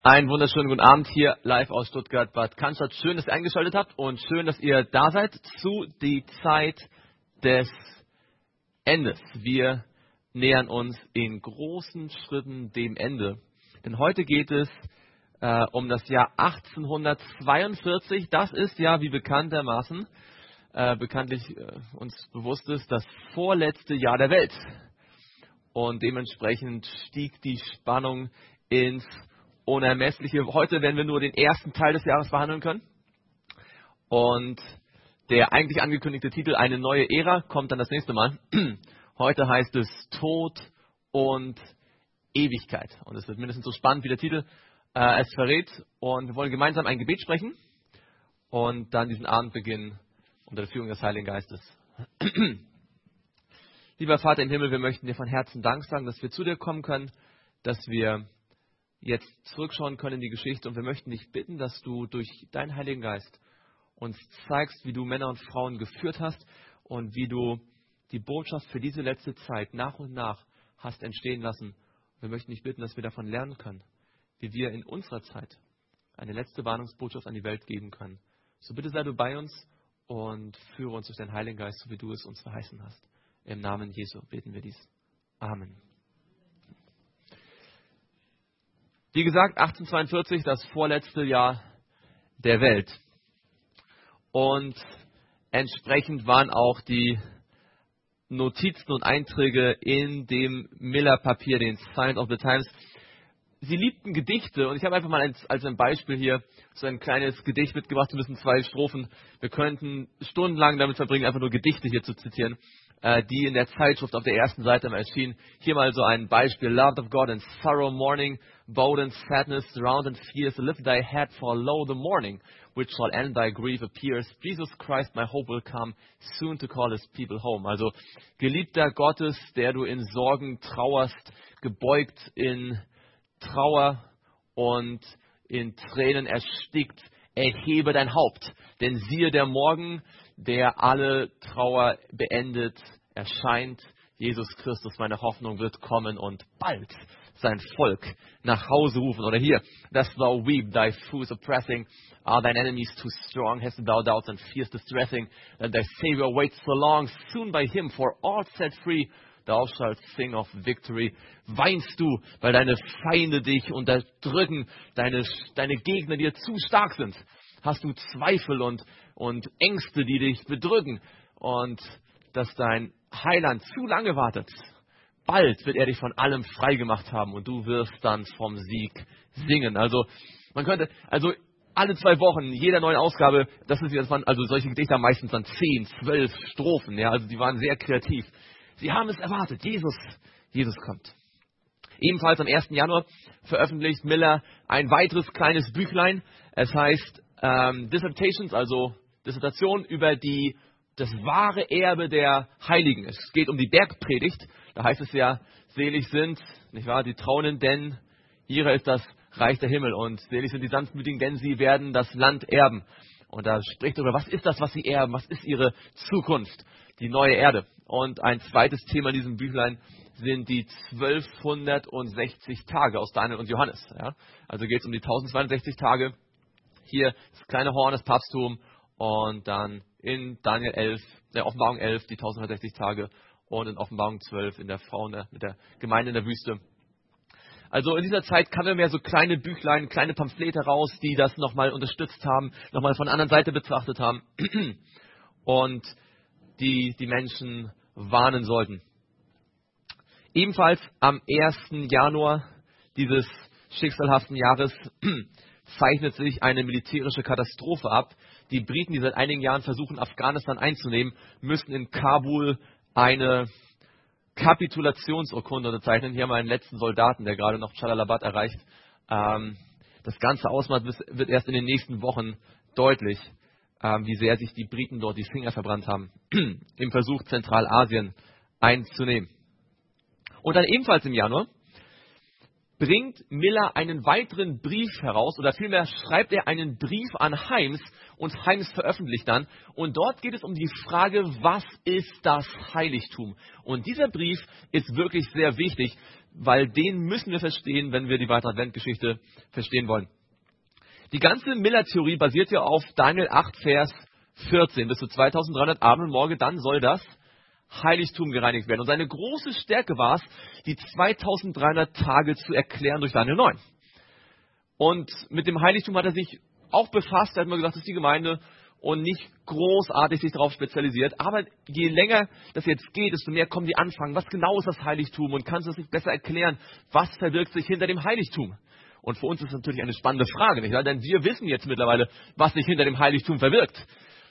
Einen wunderschönen guten Abend hier live aus Stuttgart-Bad Cannstatt. Schön, dass ihr eingeschaltet habt und schön, dass ihr da seid zu die Zeit des Endes. Wir nähern uns in großen Schritten dem Ende. Denn heute geht es um das Jahr 1842. Das ist ja, wie bekanntlich uns bewusst ist, das vorletzte Jahr der Welt. Und dementsprechend stieg die Spannung ins Unermessliche. Heute werden wir nur den ersten Teil des Jahres behandeln können. Und der eigentlich angekündigte Titel, eine neue Ära, kommt dann das nächste Mal. Heute heißt es Tod und Ewigkeit. Und es wird mindestens so spannend, wie der Titel es verrät. Und wir wollen gemeinsam ein Gebet sprechen und dann diesen Abend beginnen unter der Führung des Heiligen Geistes. Lieber Vater im Himmel, wir möchten dir von Herzen Dank sagen, dass wir zu dir kommen können, dass wir jetzt zurückschauen können in die Geschichte, und wir möchten dich bitten, dass du durch deinen Heiligen Geist uns zeigst, wie du Männer und Frauen geführt hast und wie du die Botschaft für diese letzte Zeit nach und nach hast entstehen lassen. Wir möchten dich bitten, dass wir davon lernen können, wie wir in unserer Zeit eine letzte Warnungsbotschaft an die Welt geben können. So bitte sei du bei uns und führe uns durch deinen Heiligen Geist, so wie du es uns verheißen hast. Im Namen Jesu beten wir dies. Amen. Wie gesagt, 1842, das vorletzte Jahr der Welt. Und entsprechend waren auch die Notizen und Einträge in dem Miller-Papier, den Signs of the Times. Sie liebten Gedichte, und ich habe einfach mal als ein Beispiel hier so ein kleines Gedicht mitgebracht. Wir müssen 2 Strophen. Wir könnten stundenlang damit verbringen, einfach nur Gedichte hier zu zitieren, die in der Zeitschrift auf der ersten Seite mal erschienen. Hier mal so ein Beispiel. Loved of God in sorrow mourning, bowed in sadness, round and fierce, lift thy head, for lo the morning, which shall end thy grief appears. Jesus Christ, my hope will come, soon to call his people home. Also, Geliebter Gottes, der du in Sorgen trauerst, gebeugt in Trauer und in Tränen erstickt, erhebe dein Haupt, denn siehe der Morgen, der alle Trauer beendet, erscheint. Jesus Christus, meine Hoffnung, wird kommen und bald sein Volk nach Hause rufen. Oder hier, dost thou weep, thy foes oppressing, are thine enemies too strong, hast thou doubts and fears distressing, that thy Savior waits so long, soon by him for all set free, thou shalt sing of victory. Weinst du, weil deine Feinde dich unterdrücken, deine Gegner dir zu stark sind? Hast du Zweifel und Ängste, die dich bedrücken? Und dass dein Heiland zu lange wartet? Bald wird er dich von allem frei gemacht haben und du wirst dann vom Sieg singen. Also man könnte, alle 2 Wochen, in jeder neuen Ausgabe, das waren also solche Gedichte haben meistens dann 10, 12 Strophen. Ja, also die waren sehr kreativ. Sie haben es erwartet. Jesus kommt. Ebenfalls am 1. Januar veröffentlicht Miller ein weiteres kleines Büchlein. Es heißt Dissertations, also Dissertation über das wahre Erbe der Heiligen. Es geht um die Bergpredigt. Da heißt es ja, selig sind, nicht wahr, die Trauenden, denn ihrer ist das Reich der Himmel. Und selig sind die Sanftmütigen, denn sie werden das Land erben. Und da spricht darüber, was ist das, was sie erben? Was ist ihre Zukunft? Die neue Erde. Und ein zweites Thema in diesem Büchlein sind die 1260 Tage aus Daniel und Johannes. Ja? Also geht es um die 1062 Tage. Hier das kleine Horn, das Papsttum, und dann in Daniel 11, der Offenbarung 11, die 1160 Tage, und in Offenbarung 12 mit der Gemeinde in der Wüste. Also in dieser Zeit kamen mehr so kleine Büchlein, kleine Pamphlete raus, die das nochmal unterstützt haben, nochmal von der anderen Seite betrachtet haben und die Menschen warnen sollten. Ebenfalls am 1. Januar dieses schicksalhaften Jahres zeichnet sich eine militärische Katastrophe ab. Die Briten, die seit einigen Jahren versuchen, Afghanistan einzunehmen, müssen in Kabul eine Kapitulationsurkunde unterzeichnen. Hier haben wir einen letzten Soldaten, der gerade noch Jalalabad erreicht. Das ganze Ausmaß wird erst in den nächsten Wochen deutlich, wie sehr sich die Briten dort die Finger verbrannt haben, im Versuch, Zentralasien einzunehmen. Und dann ebenfalls im Januar bringt Miller einen weiteren Brief heraus, oder vielmehr schreibt er einen Brief an Heims, und Heims veröffentlicht dann. Und dort geht es um die Frage, was ist das Heiligtum? Und dieser Brief ist wirklich sehr wichtig. weil den müssen wir verstehen, wenn wir die weitere Adventgeschichte verstehen wollen. Die ganze Miller-Theorie basiert ja auf Daniel 8, Vers 14. Bis zu 2300 Abend und Morgen, dann soll das Heiligtum gereinigt werden. Und seine große Stärke war es, die 2300 Tage zu erklären durch Daniel 9. Und mit dem Heiligtum hat er sich auch befasst. Er hat mal gesagt, das ist die Gemeinde und nicht großartig sich darauf spezialisiert. Aber je länger das jetzt geht, desto mehr kommen die Anfragen. Was genau ist das Heiligtum? Und kannst du es nicht besser erklären? Was verbirgt sich hinter dem Heiligtum? Und für uns ist das natürlich eine spannende Frage, nicht wahr? Denn wir wissen jetzt mittlerweile, was sich hinter dem Heiligtum verbirgt.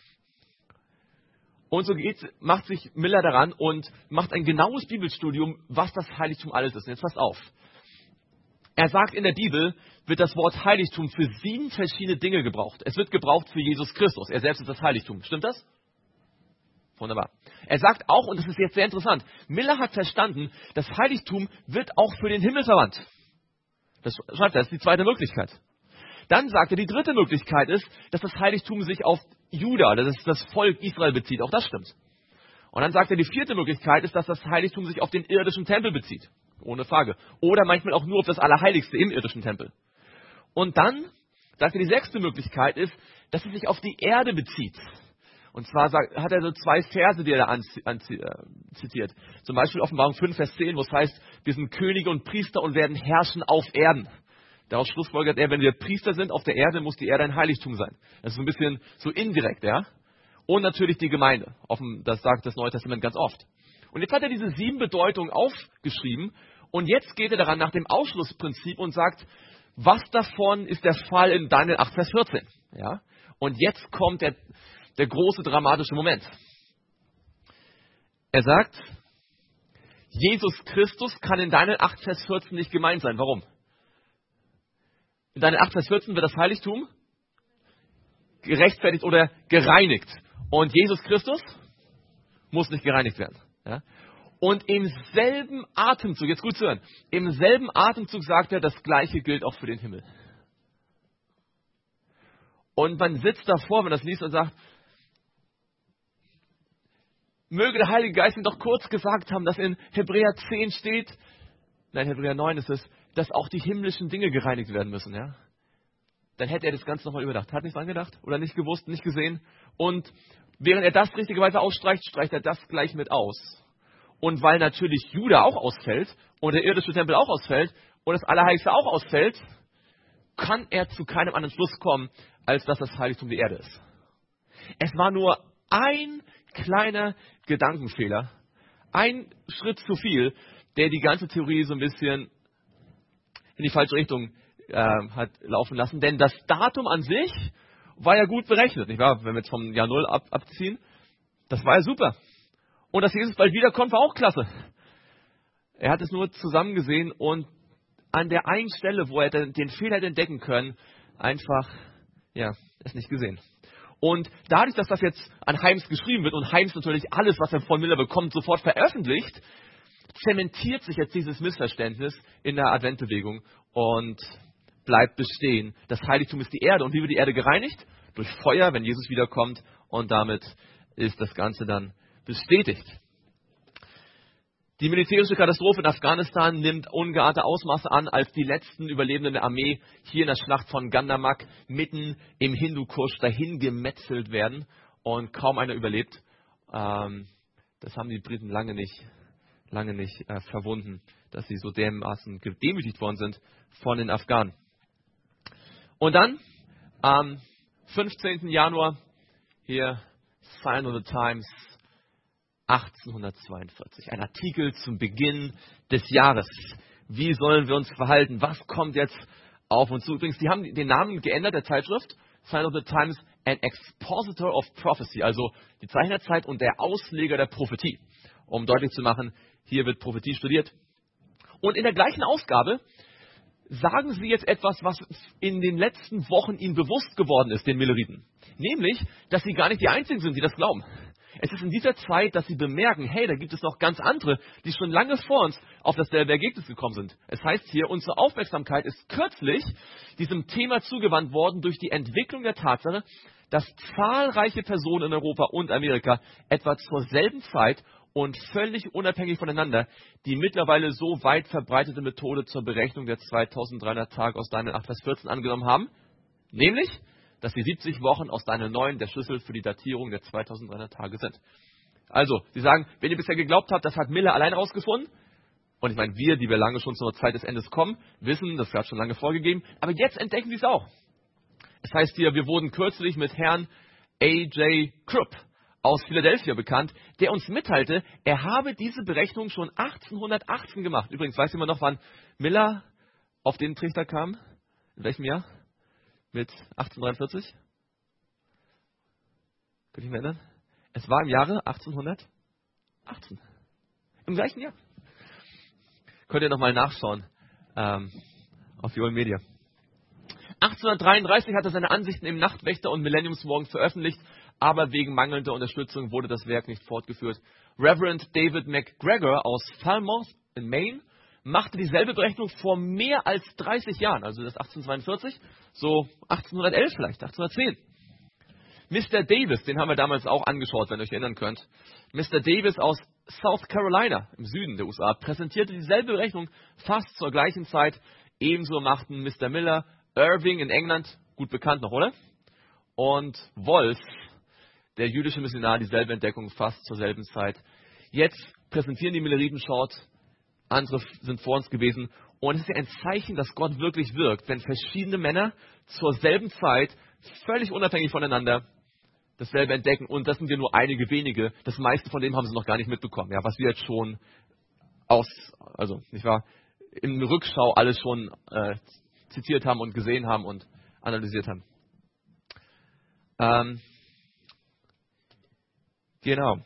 Und so macht sich Miller daran und macht ein genaues Bibelstudium, was das Heiligtum alles ist. Und jetzt passt auf. Er sagt, in der Bibel wird das Wort Heiligtum für 7 verschiedene Dinge gebraucht. Es wird gebraucht für Jesus Christus. Er selbst ist das Heiligtum. Stimmt das? Wunderbar. Er sagt auch, und das ist jetzt sehr interessant, Miller hat verstanden, das Heiligtum wird auch für den Himmel verwandt. Das schreibt er, das ist die zweite Möglichkeit. Dann sagt er, die dritte Möglichkeit ist, dass das Heiligtum sich auf Juda, das ist das Volk Israel, bezieht. Auch das stimmt. Und dann sagt er, die vierte Möglichkeit ist, dass das Heiligtum sich auf den irdischen Tempel bezieht. Ohne Frage. Oder manchmal auch nur auf das Allerheiligste im irdischen Tempel. Und dann sagt er, die sechste Möglichkeit ist, dass es sich auf die Erde bezieht. Und zwar hat er so 2 Verse, die er da zitiert. Zum Beispiel Offenbarung 5, Vers 10, wo es heißt, wir sind Könige und Priester und werden herrschen auf Erden. Daraus schlussfolgert er, wenn wir Priester sind auf der Erde, muss die Erde ein Heiligtum sein. Das ist so ein bisschen so indirekt, ja. Und natürlich die Gemeinde. Das sagt das Neue Testament ganz oft. Und jetzt hat er diese 7 Bedeutungen aufgeschrieben und jetzt geht er daran nach dem Ausschlussprinzip und sagt, was davon ist der Fall in Daniel 8, Vers 14. Ja? Und jetzt kommt der große dramatische Moment. Er sagt, Jesus Christus kann in Daniel 8, Vers 14 nicht gemeint sein. Warum? In Daniel 8, Vers 14 wird das Heiligtum gerechtfertigt oder gereinigt. Und Jesus Christus muss nicht gereinigt werden. Ja? Und im selben Atemzug, jetzt gut zu hören, im selben Atemzug sagt er, das Gleiche gilt auch für den Himmel. Und man sitzt davor, wenn man das liest und sagt, möge der Heilige Geist ihm doch kurz gesagt haben, dass in Hebräer 10 steht, nein, Hebräer 9 ist es, dass auch die himmlischen Dinge gereinigt werden müssen. Ja? Dann hätte er das Ganze nochmal überdacht. Hat nichts angedacht oder nicht gewusst, nicht gesehen. Und während er das richtigerweise ausstreicht, streicht er das gleich mit aus. Und weil natürlich Juda auch ausfällt und der irdische Tempel auch ausfällt und das Allerheiligste auch ausfällt, kann er zu keinem anderen Schluss kommen, als dass das Heiligtum die Erde ist. Es war nur ein kleiner Gedankenfehler, ein Schritt zu viel, der die ganze Theorie so ein bisschen in die falsche Richtung hat laufen lassen. Denn das Datum an sich war ja gut berechnet, nicht wahr? Wenn wir jetzt vom Jahr 0 abziehen, das war ja super. Und dass Jesus bald wiederkommt, war auch klasse. Er hat es nur zusammengesehen und an der einen Stelle, wo er den Fehler hätte entdecken können, einfach, es nicht gesehen. Und dadurch, dass das jetzt an Heims geschrieben wird und Heims natürlich alles, was er von Miller bekommt, sofort veröffentlicht, zementiert sich jetzt dieses Missverständnis in der Adventbewegung und bleibt bestehen. Das Heiligtum ist die Erde. Und wie wird die Erde gereinigt? Durch Feuer, wenn Jesus wiederkommt. Und damit ist das Ganze dann bestätigt. Die militärische Katastrophe in Afghanistan nimmt ungeahnte Ausmaße an, als die letzten Überlebenden der Armee hier in der Schlacht von Gandamak mitten im Hindukusch dahin gemetzelt werden und kaum einer überlebt. Das haben die Briten lange nicht verwunden, dass sie so dermaßen gedemütigt worden sind von den Afghanen. Und dann am 15. Januar hier Sign of the Times 1842. Ein Artikel zum Beginn des Jahres. Wie sollen wir uns verhalten? Was kommt jetzt auf uns zu? Übrigens, die haben den Namen geändert, der Zeitschrift. Sign of the Times, an Expositor of Prophecy. Also die Zeichen der Zeit und der Ausleger der Prophetie. Um deutlich zu machen, hier wird Prophetie studiert. Und in der gleichen Ausgabe sagen sie jetzt etwas, was in den letzten Wochen ihnen bewusst geworden ist, den Milleriten. Nämlich, dass sie gar nicht die Einzigen sind, die das glauben. Es ist in dieser Zeit, dass sie bemerken, hey, da gibt es noch ganz andere, die schon lange vor uns auf dasselbe Ergebnis gekommen sind. Es heißt hier, unsere Aufmerksamkeit ist kürzlich diesem Thema zugewandt worden durch die Entwicklung der Tatsache, dass zahlreiche Personen in Europa und Amerika etwa zur selben Zeit und völlig unabhängig voneinander die mittlerweile so weit verbreitete Methode zur Berechnung der 2300 Tage aus Daniel 8, Vers 14 angenommen haben, nämlich, dass die 70 Wochen aus Daniel 9 der Schlüssel für die Datierung der 2300 Tage sind. Also, sie sagen, wenn ihr bisher geglaubt habt, das hat Miller allein rausgefunden, und ich meine, wir, die wir lange schon zur Zeit des Endes kommen, wissen, das gab schon lange vorgegeben, aber jetzt entdecken sie es auch. Es heißt hier, wir wurden kürzlich mit Herrn A.J. Krupp aus Philadelphia bekannt, der uns mitteilte, er habe diese Berechnung schon 1818 gemacht. Übrigens, weiß jemand noch, wann Miller auf den Trichter kam? In welchem Jahr? Mit 1843? Könnt ihr mich erinnern? Es war im Jahre 1818. Im gleichen Jahr. Könnt ihr nochmal nachschauen auf Joel Media. 1833 hat er seine Ansichten im Nachtwächter und Millenniumsmorgen veröffentlicht, aber wegen mangelnder Unterstützung wurde das Werk nicht fortgeführt. Reverend David McGregor aus Falmouth in Maine machte dieselbe Berechnung vor mehr als 30 Jahren, also das 1842, so 1811 vielleicht, 1810. Mr. Davis, den haben wir damals auch angeschaut, wenn ihr euch erinnern könnt. Mr. Davis aus South Carolina im Süden der USA präsentierte dieselbe Berechnung fast zur gleichen Zeit. Ebenso machten Mr. Miller, Irving in England, gut bekannt noch, oder? Und Wolf, der jüdische Missionar, dieselbe Entdeckung fast zur selben Zeit. Jetzt präsentieren die Milleriten Short, andere sind vor uns gewesen. Und es ist ja ein Zeichen, dass Gott wirklich wirkt, wenn verschiedene Männer zur selben Zeit, völlig unabhängig voneinander, dasselbe entdecken. Und das sind ja nur einige wenige. Das meiste von dem haben sie noch gar nicht mitbekommen. Ja, was wir jetzt schon nicht wahr, in Rückschau alles schon zitiert haben und gesehen haben und analysiert haben. Genau.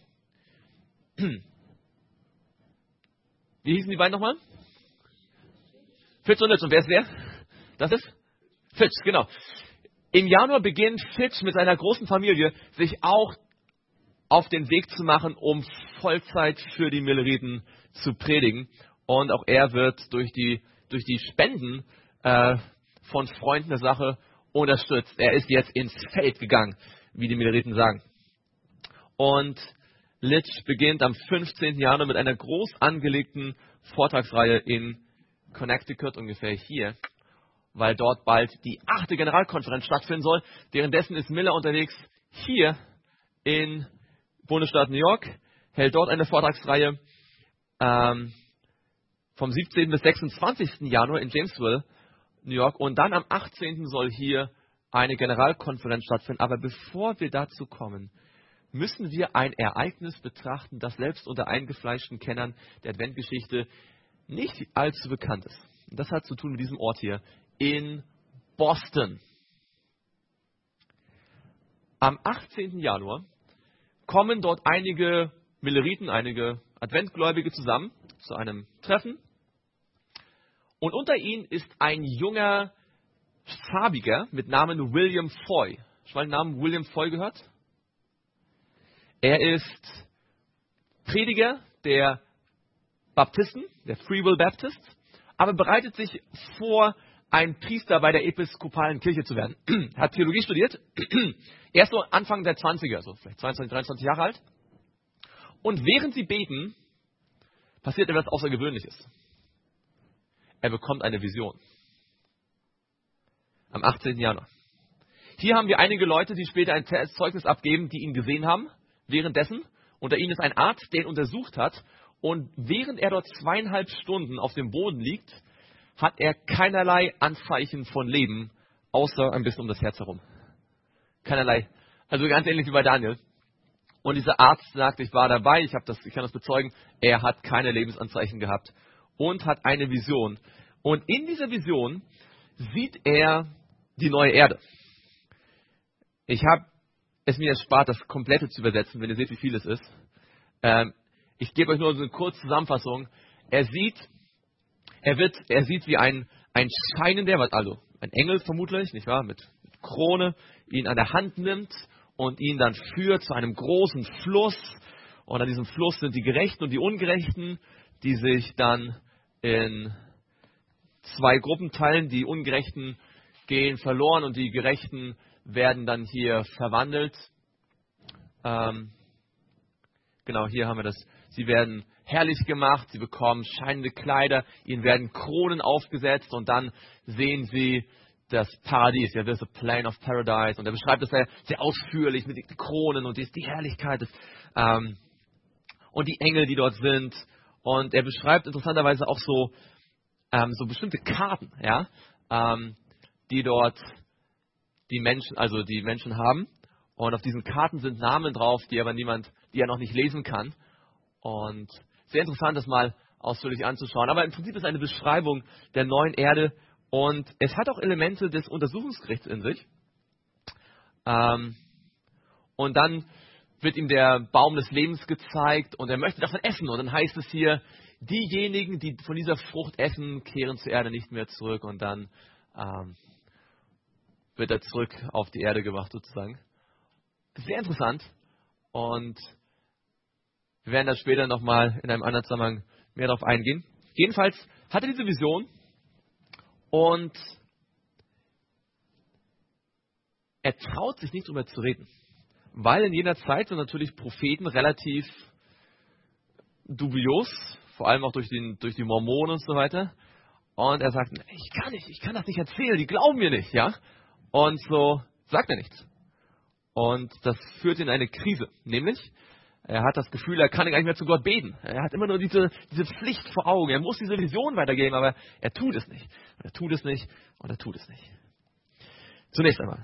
Wie hießen die beiden nochmal? Fitch und Litch. Und wer ist wer? Das ist? Fitch, genau. Im Januar beginnt Fitch mit seiner großen Familie sich auch auf den Weg zu machen, um Vollzeit für die Milleriten zu predigen. Und auch er wird durch die Spenden von Freunden der Sache unterstützt. Er ist jetzt ins Feld gegangen, wie die Milleriten sagen. Und Litch beginnt am 15. Januar mit einer groß angelegten Vortragsreihe in Connecticut, ungefähr hier, weil dort bald die 8. Generalkonferenz stattfinden soll. Währenddessen ist Miller unterwegs hier in Bundesstaat New York, hält dort eine Vortragsreihe vom 17. bis 26. Januar in Jamesville, New York. Und dann am 18. soll hier eine Generalkonferenz stattfinden. Aber bevor wir dazu kommen, müssen wir ein Ereignis betrachten, das selbst unter eingefleischten Kennern der Adventgeschichte nicht allzu bekannt ist. Und das hat zu tun mit diesem Ort hier in Boston. Am 18. Januar kommen dort einige Milleriten, einige Adventgläubige zusammen zu einem Treffen. Und unter ihnen ist ein junger Farbiger mit Namen William Foy. Schon mal den Namen William Foy gehört? Er ist Prediger der Baptisten, der Free Will Baptists, aber bereitet sich vor, ein Priester bei der episkopalen Kirche zu werden. Er hat Theologie studiert, er ist so Anfang der 20er, so vielleicht 22, 23 Jahre alt. Und während sie beten, passiert etwas Außergewöhnliches. Er bekommt eine Vision. Am 18. Januar. Hier haben wir einige Leute, die später ein Zeugnis abgeben, die ihn gesehen haben. Währenddessen, unter ihnen ist ein Arzt, der ihn untersucht hat. Und während er dort 2,5 Stunden auf dem Boden liegt, hat er keinerlei Anzeichen von Leben, außer ein bisschen um das Herz herum. Keinerlei. Also ganz ähnlich wie bei Daniel. Und dieser Arzt sagt, ich war dabei, ich kann das bezeugen, er hat keine Lebensanzeichen gehabt und hat eine Vision. Und in dieser Vision sieht er die neue Erde. Ich habe es mir erspart, das Komplette zu übersetzen, wenn ihr seht, wie viel es ist. Ich gebe euch nur so eine kurze Zusammenfassung. Er sieht wie ein scheinender, also ein Engel vermutlich, nicht wahr, mit Krone, ihn an der Hand nimmt und ihn dann führt zu einem großen Fluss. Und an diesem Fluss sind die Gerechten und die Ungerechten, die sich dann in 2 Gruppen teilen. Die Ungerechten gehen verloren und die Gerechten werden dann hier verwandelt. Genau, hier haben wir das sie werden herrlich gemacht, sie bekommen scheinende Kleider, ihnen werden Kronen aufgesetzt und dann sehen sie das Paradies, ja, there's a plain of paradise, und er beschreibt das sehr ausführlich mit den Kronen und die Herrlichkeit und die Engel, die dort sind, und er beschreibt interessanterweise auch so bestimmte Karten, ja, die dort die Menschen haben, und auf diesen Karten sind Namen drauf, die er noch nicht lesen kann, und sehr interessant, das mal ausführlich anzuschauen, aber im Prinzip ist es eine Beschreibung der neuen Erde. Und es hat auch Elemente des Untersuchungsgerichts in sich. Und dann wird ihm der Baum des Lebens gezeigt und er möchte davon essen. Und dann heißt es hier, diejenigen, die von dieser Frucht essen, kehren zur Erde nicht mehr zurück. Und dann wird er zurück auf die Erde gebracht sozusagen. Sehr interessant. Und wir werden da später nochmal in einem anderen Zusammenhang mehr darauf eingehen. Jedenfalls hat er diese Vision. Und er traut sich nicht drüber zu reden, weil in jener Zeit sind natürlich Propheten relativ dubios, vor allem auch durch die Mormonen und so weiter. Und er sagt, ich kann das nicht erzählen, die glauben mir nicht, ja. Und so sagt er nichts. Und das führt ihn in eine Krise, nämlich er hat das Gefühl, er kann gar nicht mehr zu Gott beten. Er hat immer nur diese Pflicht vor Augen. Er muss diese Vision weitergeben, aber er tut es nicht. Und er tut es nicht und er tut es nicht. Zunächst einmal.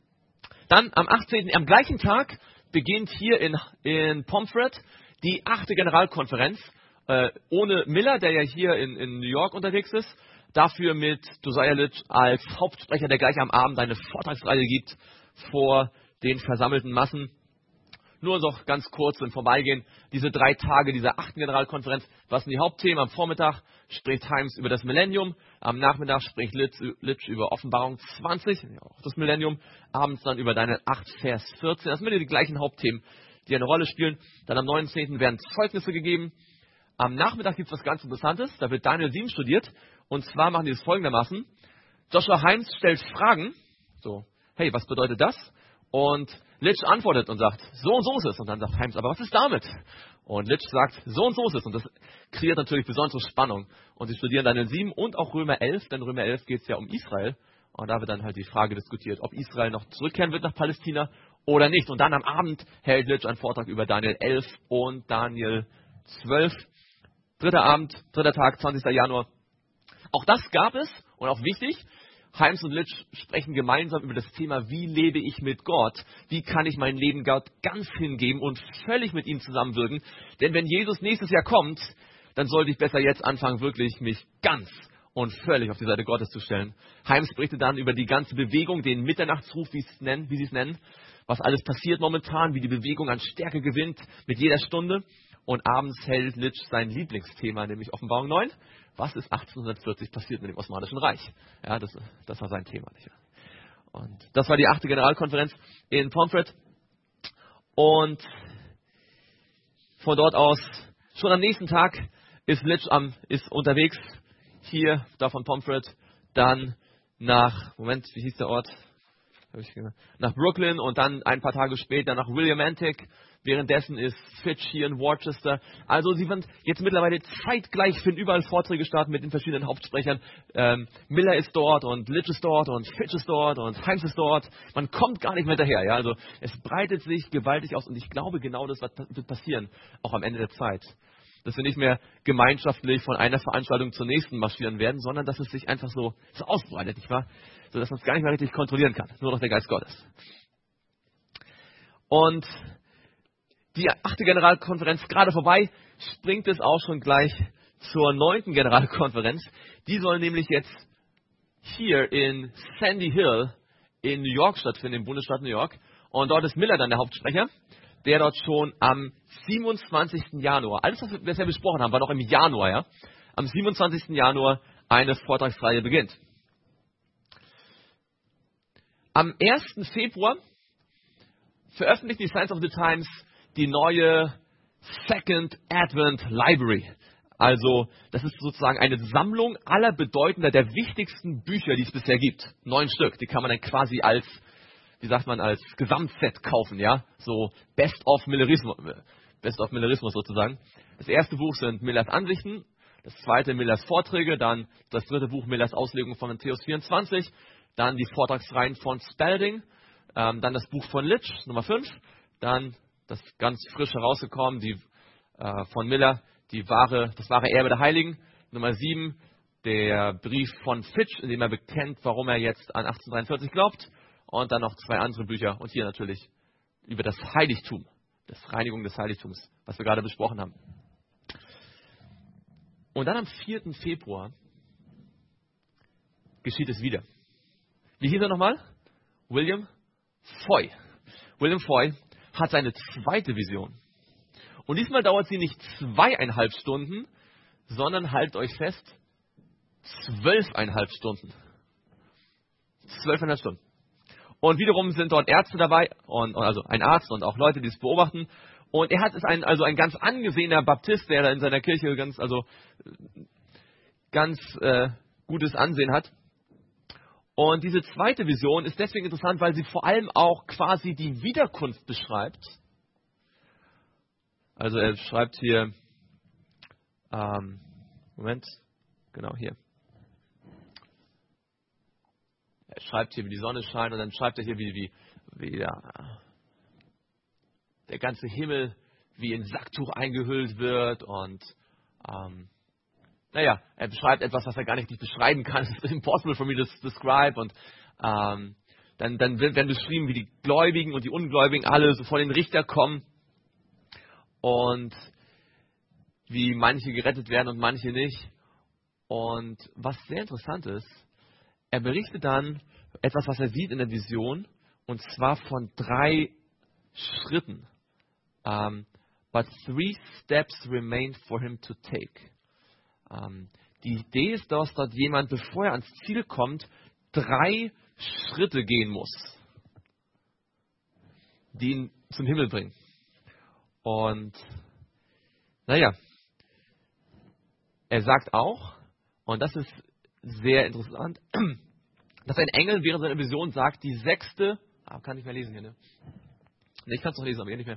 Dann am gleichen Tag beginnt hier in Pomfret die 8. Generalkonferenz. Ohne Miller, der ja hier in New York unterwegs ist. Dafür mit Josiah Litch als Hauptsprecher, der gleich am Abend eine Vortragsreihe gibt vor den versammelten Massen. Nur noch ganz kurz im Vorbeigehen, diese 3 Tage dieser 8. Generalkonferenz, was sind die Hauptthemen? Am Vormittag spricht Himes über das Millennium, am Nachmittag spricht Litch über Offenbarung 20, auch das Millennium, abends dann über Daniel 8, Vers 14. Das sind wieder die gleichen Hauptthemen, die eine Rolle spielen. Dann am 19. werden Zeugnisse gegeben. Am Nachmittag gibt es was ganz Interessantes, da wird Daniel 7 studiert, und zwar machen die es folgendermaßen. Joshua Himes stellt Fragen, so, hey, was bedeutet das? Und Litch antwortet und sagt, so und so ist es. Und dann sagt Himes, aber was ist damit? Und Litch sagt, so und so ist es. Und das kreiert natürlich besondere Spannung. Und sie studieren Daniel 7 und auch Römer 11, denn Römer 11 geht es ja um Israel. Und da wird dann halt die Frage diskutiert, ob Israel noch zurückkehren wird nach Palästina oder nicht. Und dann am Abend hält Litch einen Vortrag über Daniel 11 und Daniel 12. Dritter Tag, 20. Januar. Auch das gab es und auch wichtig. Himes und Litch sprechen gemeinsam über das Thema, wie lebe ich mit Gott? Wie kann ich mein Leben Gott ganz hingeben und völlig mit ihm zusammenwirken? Denn wenn Jesus nächstes Jahr kommt, dann sollte ich besser jetzt anfangen, wirklich mich ganz und völlig auf die Seite Gottes zu stellen. Himes berichtet dann über die ganze Bewegung, den Mitternachtsruf, wie sie es nennen, was alles passiert momentan, wie die Bewegung an Stärke gewinnt mit jeder Stunde. Und abends hält Litch sein Lieblingsthema, nämlich Offenbarung 9. Was ist 1840 passiert mit dem Osmanischen Reich? Ja, das war sein Thema. Nicht? Und das war die 8. Generalkonferenz in Pomfret. Und von dort aus, schon am nächsten Tag, ist Litch ist unterwegs, hier, da von Pomfret, dann wie hieß der Ort? Nach Brooklyn und dann ein paar Tage später nach Willimantic. Währenddessen ist Fitch hier in Worcester. Also sie sind jetzt mittlerweile zeitgleich, finden überall Vorträge statt mit den verschiedenen Hauptsprechern. Miller ist dort und Litch ist dort und Fitch ist dort und Himes ist dort. Man kommt gar nicht mehr daher. Ja? Also es breitet sich gewaltig aus und ich glaube, genau das wird passieren, auch am Ende der Zeit. Dass wir nicht mehr gemeinschaftlich von einer Veranstaltung zur nächsten marschieren werden, sondern dass es sich einfach so ausbreitet, nicht wahr? So dass man es gar nicht mehr richtig kontrollieren kann. Nur noch der Geist Gottes. Und die 8. Generalkonferenz gerade vorbei, springt es auch schon gleich zur 9. Generalkonferenz. Die soll nämlich jetzt hier in Sandy Hill in New York stattfinden, im Bundesstaat New York. Und dort ist Miller dann der Hauptsprecher, der dort schon am 27. Januar, alles was wir bisher besprochen haben, war noch im Januar, ja, am 27. Januar eine Vortragsreihe beginnt. Am 1. Februar veröffentlicht die Science of the Times die neue Second Advent Library. Also, das ist sozusagen eine Sammlung aller bedeutender, der wichtigsten Bücher, die es bisher gibt. 9 Stück. Die kann man dann quasi als Gesamtset kaufen, ja? So Best of Millerismo Best of Millerismus sozusagen. Das erste Buch sind Millers Ansichten, das zweite Millers Vorträge, dann das dritte Buch Millers Auslegung von Matthäus 24, dann die Vortragsreihen von Spalding, dann das Buch von Litch, Nummer 5, dann das ganz frisch herausgekommen, von Miller, das wahre Erbe der Heiligen, Nummer 7, der Brief von Fitch, in dem er bekennt, warum er jetzt an 1843 glaubt, und dann noch 2 andere Bücher und hier natürlich über das Heiligtum, das Reinigung des Heiligtums, was wir gerade besprochen haben. Und dann am 4. Februar geschieht es wieder. Wie hieß er nochmal? William Foy. William Foy hat seine zweite Vision. Und diesmal dauert sie nicht 2,5 Stunden, sondern, haltet euch fest, 12,5 Stunden. 12,5 Stunden. Und wiederum sind dort Ärzte dabei, also ein Arzt und auch Leute, die es beobachten. Und er ist ein ganz angesehener Baptist, der da in seiner Kirche ganz gutes Ansehen hat. Und diese zweite Vision ist deswegen interessant, weil sie vor allem auch quasi die Wiederkunft beschreibt. Also er schreibt hier, genau hier. Er schreibt hier, wie die Sonne scheint, und dann schreibt er hier, wie der ganze Himmel wie in Sacktuch eingehüllt wird. Und er beschreibt etwas, was er gar nicht beschreiben kann. Es ist impossible for me to describe. Und dann werden beschrieben, wie die Gläubigen und die Ungläubigen alle so vor den Richter kommen. Und wie manche gerettet werden und manche nicht. Und was sehr interessant ist, er berichtet dann etwas, was er sieht in der Vision, und zwar von 3 Schritten. But 3 steps remain for him to take. Die Idee ist, dass dort jemand, bevor er ans Ziel kommt, 3 Schritte gehen muss, die ihn zum Himmel bringen. Und er sagt auch, und das ist sehr interessant, dass ein Engel während seiner Vision sagt, die 6. Kann nicht mehr lesen hier, ne? Ne, ich kann es noch lesen, aber hier nicht mehr.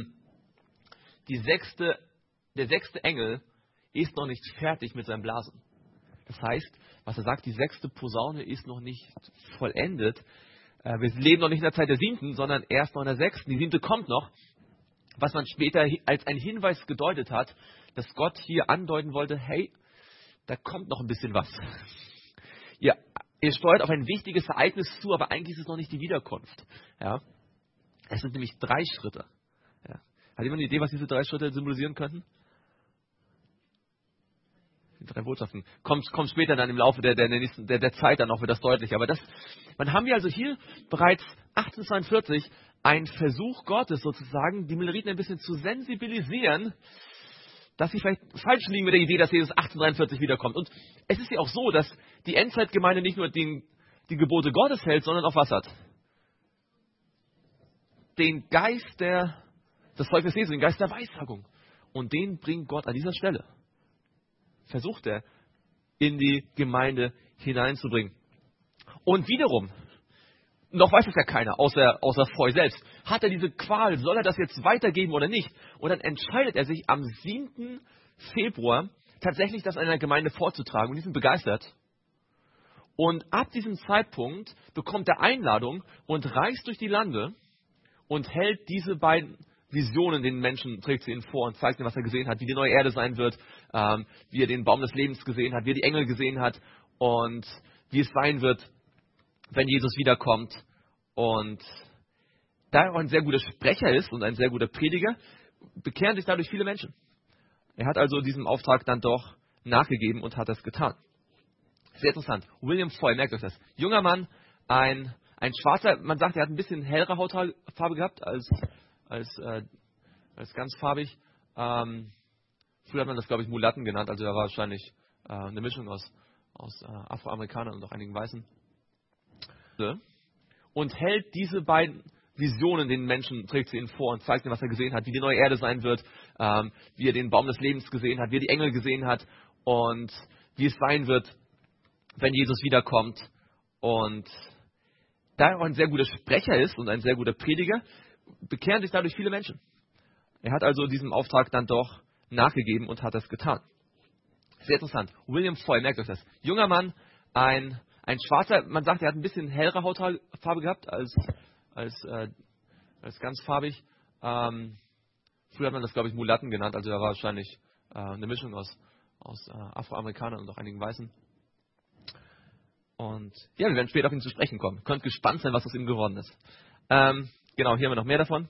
Der 6. Engel ist noch nicht fertig mit seinem Blasen. Das heißt, was er sagt, die 6. Posaune ist noch nicht vollendet. Wir leben noch nicht in der Zeit der 7., sondern erst noch in der 6. Die 7. kommt noch, was man später als ein Hinweis gedeutet hat, dass Gott hier andeuten wollte, hey, da kommt noch ein bisschen was. Ihr steuert auf ein wichtiges Ereignis zu, aber eigentlich ist es noch nicht die Wiederkunft. Ja? Es sind nämlich 3 Schritte. Ja? Hat jemand eine Idee, was diese 3 Schritte symbolisieren könnten? Die 3 Botschaften. Kommt später dann im Laufe der Zeit dann auch wird das deutlich. Aber man haben wir also hier bereits 1842 einen Versuch Gottes sozusagen, die Milleriten ein bisschen zu sensibilisieren, dass sie vielleicht falsch liegen mit der Idee, dass Jesus 1843 wiederkommt. Und es ist ja auch so, dass die Endzeitgemeinde nicht nur die Gebote Gottes hält, sondern auch was hat? Den Geist das Volk des Jesu, den Geist der Weissagung. Und den bringt Gott an dieser Stelle. Versucht er, in die Gemeinde hineinzubringen. Und wiederum, noch weiß es ja keiner, außer Foy selbst. Hat er diese Qual? Soll er das jetzt weitergeben oder nicht? Und dann entscheidet er sich am 7. Februar tatsächlich das einer Gemeinde vorzutragen. Und die sind begeistert. Und ab diesem Zeitpunkt bekommt er Einladung und reist durch die Lande und hält diese beiden Visionen den Menschen, trägt sie ihnen vor und zeigt ihnen, was er gesehen hat, wie die neue Erde sein wird, wie er den Baum des Lebens gesehen hat, wie er die Engel gesehen hat und wie es sein wird, wenn Jesus wiederkommt. Und da er auch ein sehr guter Sprecher ist und ein sehr guter Prediger, bekehren sich dadurch viele Menschen. Er hat also diesem Auftrag dann doch nachgegeben und hat das getan. Sehr interessant. William Foy, merkt euch das. Junger Mann, ein Schwarzer, man sagt, er hat ein bisschen hellere Hautfarbe gehabt als ganzfarbig. Früher hat man das, glaube ich, Mulatten genannt, also er war wahrscheinlich eine Mischung aus Afroamerikanern und auch einigen Weißen. Und hält diese beiden Visionen den Menschen, trägt sie ihnen vor und zeigt ihnen, was er gesehen hat, wie die neue Erde sein wird, wie er den Baum des Lebens gesehen hat, wie er die Engel gesehen hat und wie es sein wird, wenn Jesus wiederkommt. Und da er auch ein sehr guter Sprecher ist und ein sehr guter Prediger, bekehren sich dadurch viele Menschen. Er hat also diesem Auftrag dann doch nachgegeben und hat das getan. Sehr interessant. William Foy, merkt euch das. Junger Mann, ein Schwarzer, man sagt, er hat ein bisschen hellere Hautfarbe gehabt als ganzfarbig. Früher hat man das, glaube ich, Mulatten genannt, also er war wahrscheinlich eine Mischung aus Afroamerikanern und auch einigen Weißen. Und ja, wir werden später auf ihn zu sprechen kommen. Könnt gespannt sein, was aus ihm geworden ist. Genau, hier haben wir noch mehr davon.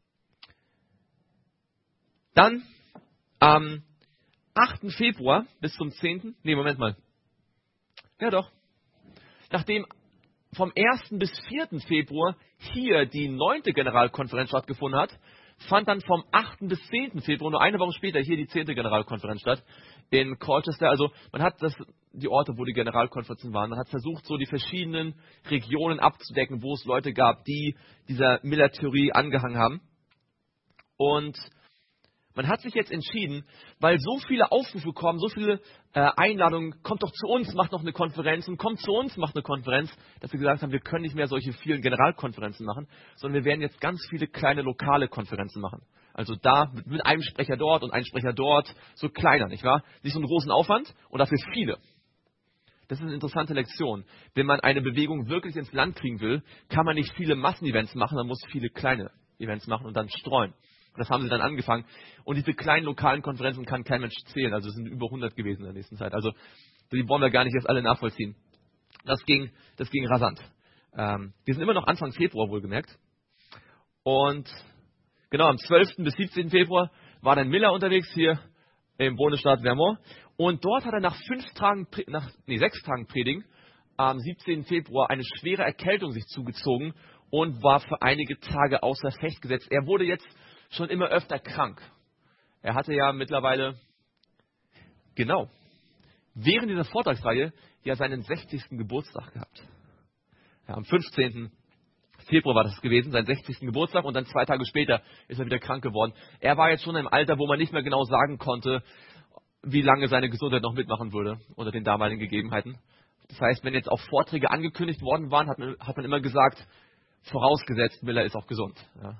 Dann am 8. Februar bis zum 10. Nee, Moment mal. Ja doch. Nachdem vom 1. bis 4. Februar hier die 9. Generalkonferenz stattgefunden hat, fand dann vom 8. bis 10. Februar, nur eine Woche später, hier die 10. Generalkonferenz statt in Colchester. Also man hat die Orte, wo die Generalkonferenzen waren, man hat versucht, so die verschiedenen Regionen abzudecken, wo es Leute gab, die dieser Miller-Theorie angehangen haben. Und man hat sich jetzt entschieden, weil so viele Aufrufe kommen, so viele Einladungen, kommt doch zu uns, macht noch eine Konferenz und kommt zu uns, macht eine Konferenz, dass wir gesagt haben, wir können nicht mehr solche vielen Generalkonferenzen machen, sondern wir werden jetzt ganz viele kleine lokale Konferenzen machen. Also da mit einem Sprecher dort und einem Sprecher dort, so kleiner, nicht wahr? Nicht so einen großen Aufwand und dafür viele. Das ist eine interessante Lektion. Wenn man eine Bewegung wirklich ins Land kriegen will, kann man nicht viele Massenevents machen, man muss viele kleine Events machen und dann streuen. Das haben sie dann angefangen. Und diese kleinen lokalen Konferenzen kann kein Mensch zählen. Also es sind über 100 gewesen in der nächsten Zeit. Also die wollen wir gar nicht jetzt alle nachvollziehen. Das ging rasant. Wir sind immer noch Anfang Februar wohlgemerkt. Und genau am 12. bis 17. Februar war dann Miller unterwegs hier im Bundesstaat Vermont. Und dort hat er nach 6 Tagen Predigen am 17. Februar eine schwere Erkältung sich zugezogen und war für einige Tage außer Gefecht gesetzt. Er wurde jetzt schon immer öfter krank. Er hatte ja mittlerweile, genau, während dieser Vortragsreihe ja seinen 60. Geburtstag gehabt. Ja, am 15. Februar war das gewesen, sein 60. Geburtstag, und dann 2 Tage später ist er wieder krank geworden. Er war jetzt schon im Alter, wo man nicht mehr genau sagen konnte, wie lange seine Gesundheit noch mitmachen würde unter den damaligen Gegebenheiten. Das heißt, wenn jetzt auch Vorträge angekündigt worden waren, hat man immer gesagt, vorausgesetzt, Miller ist auch gesund. Ja.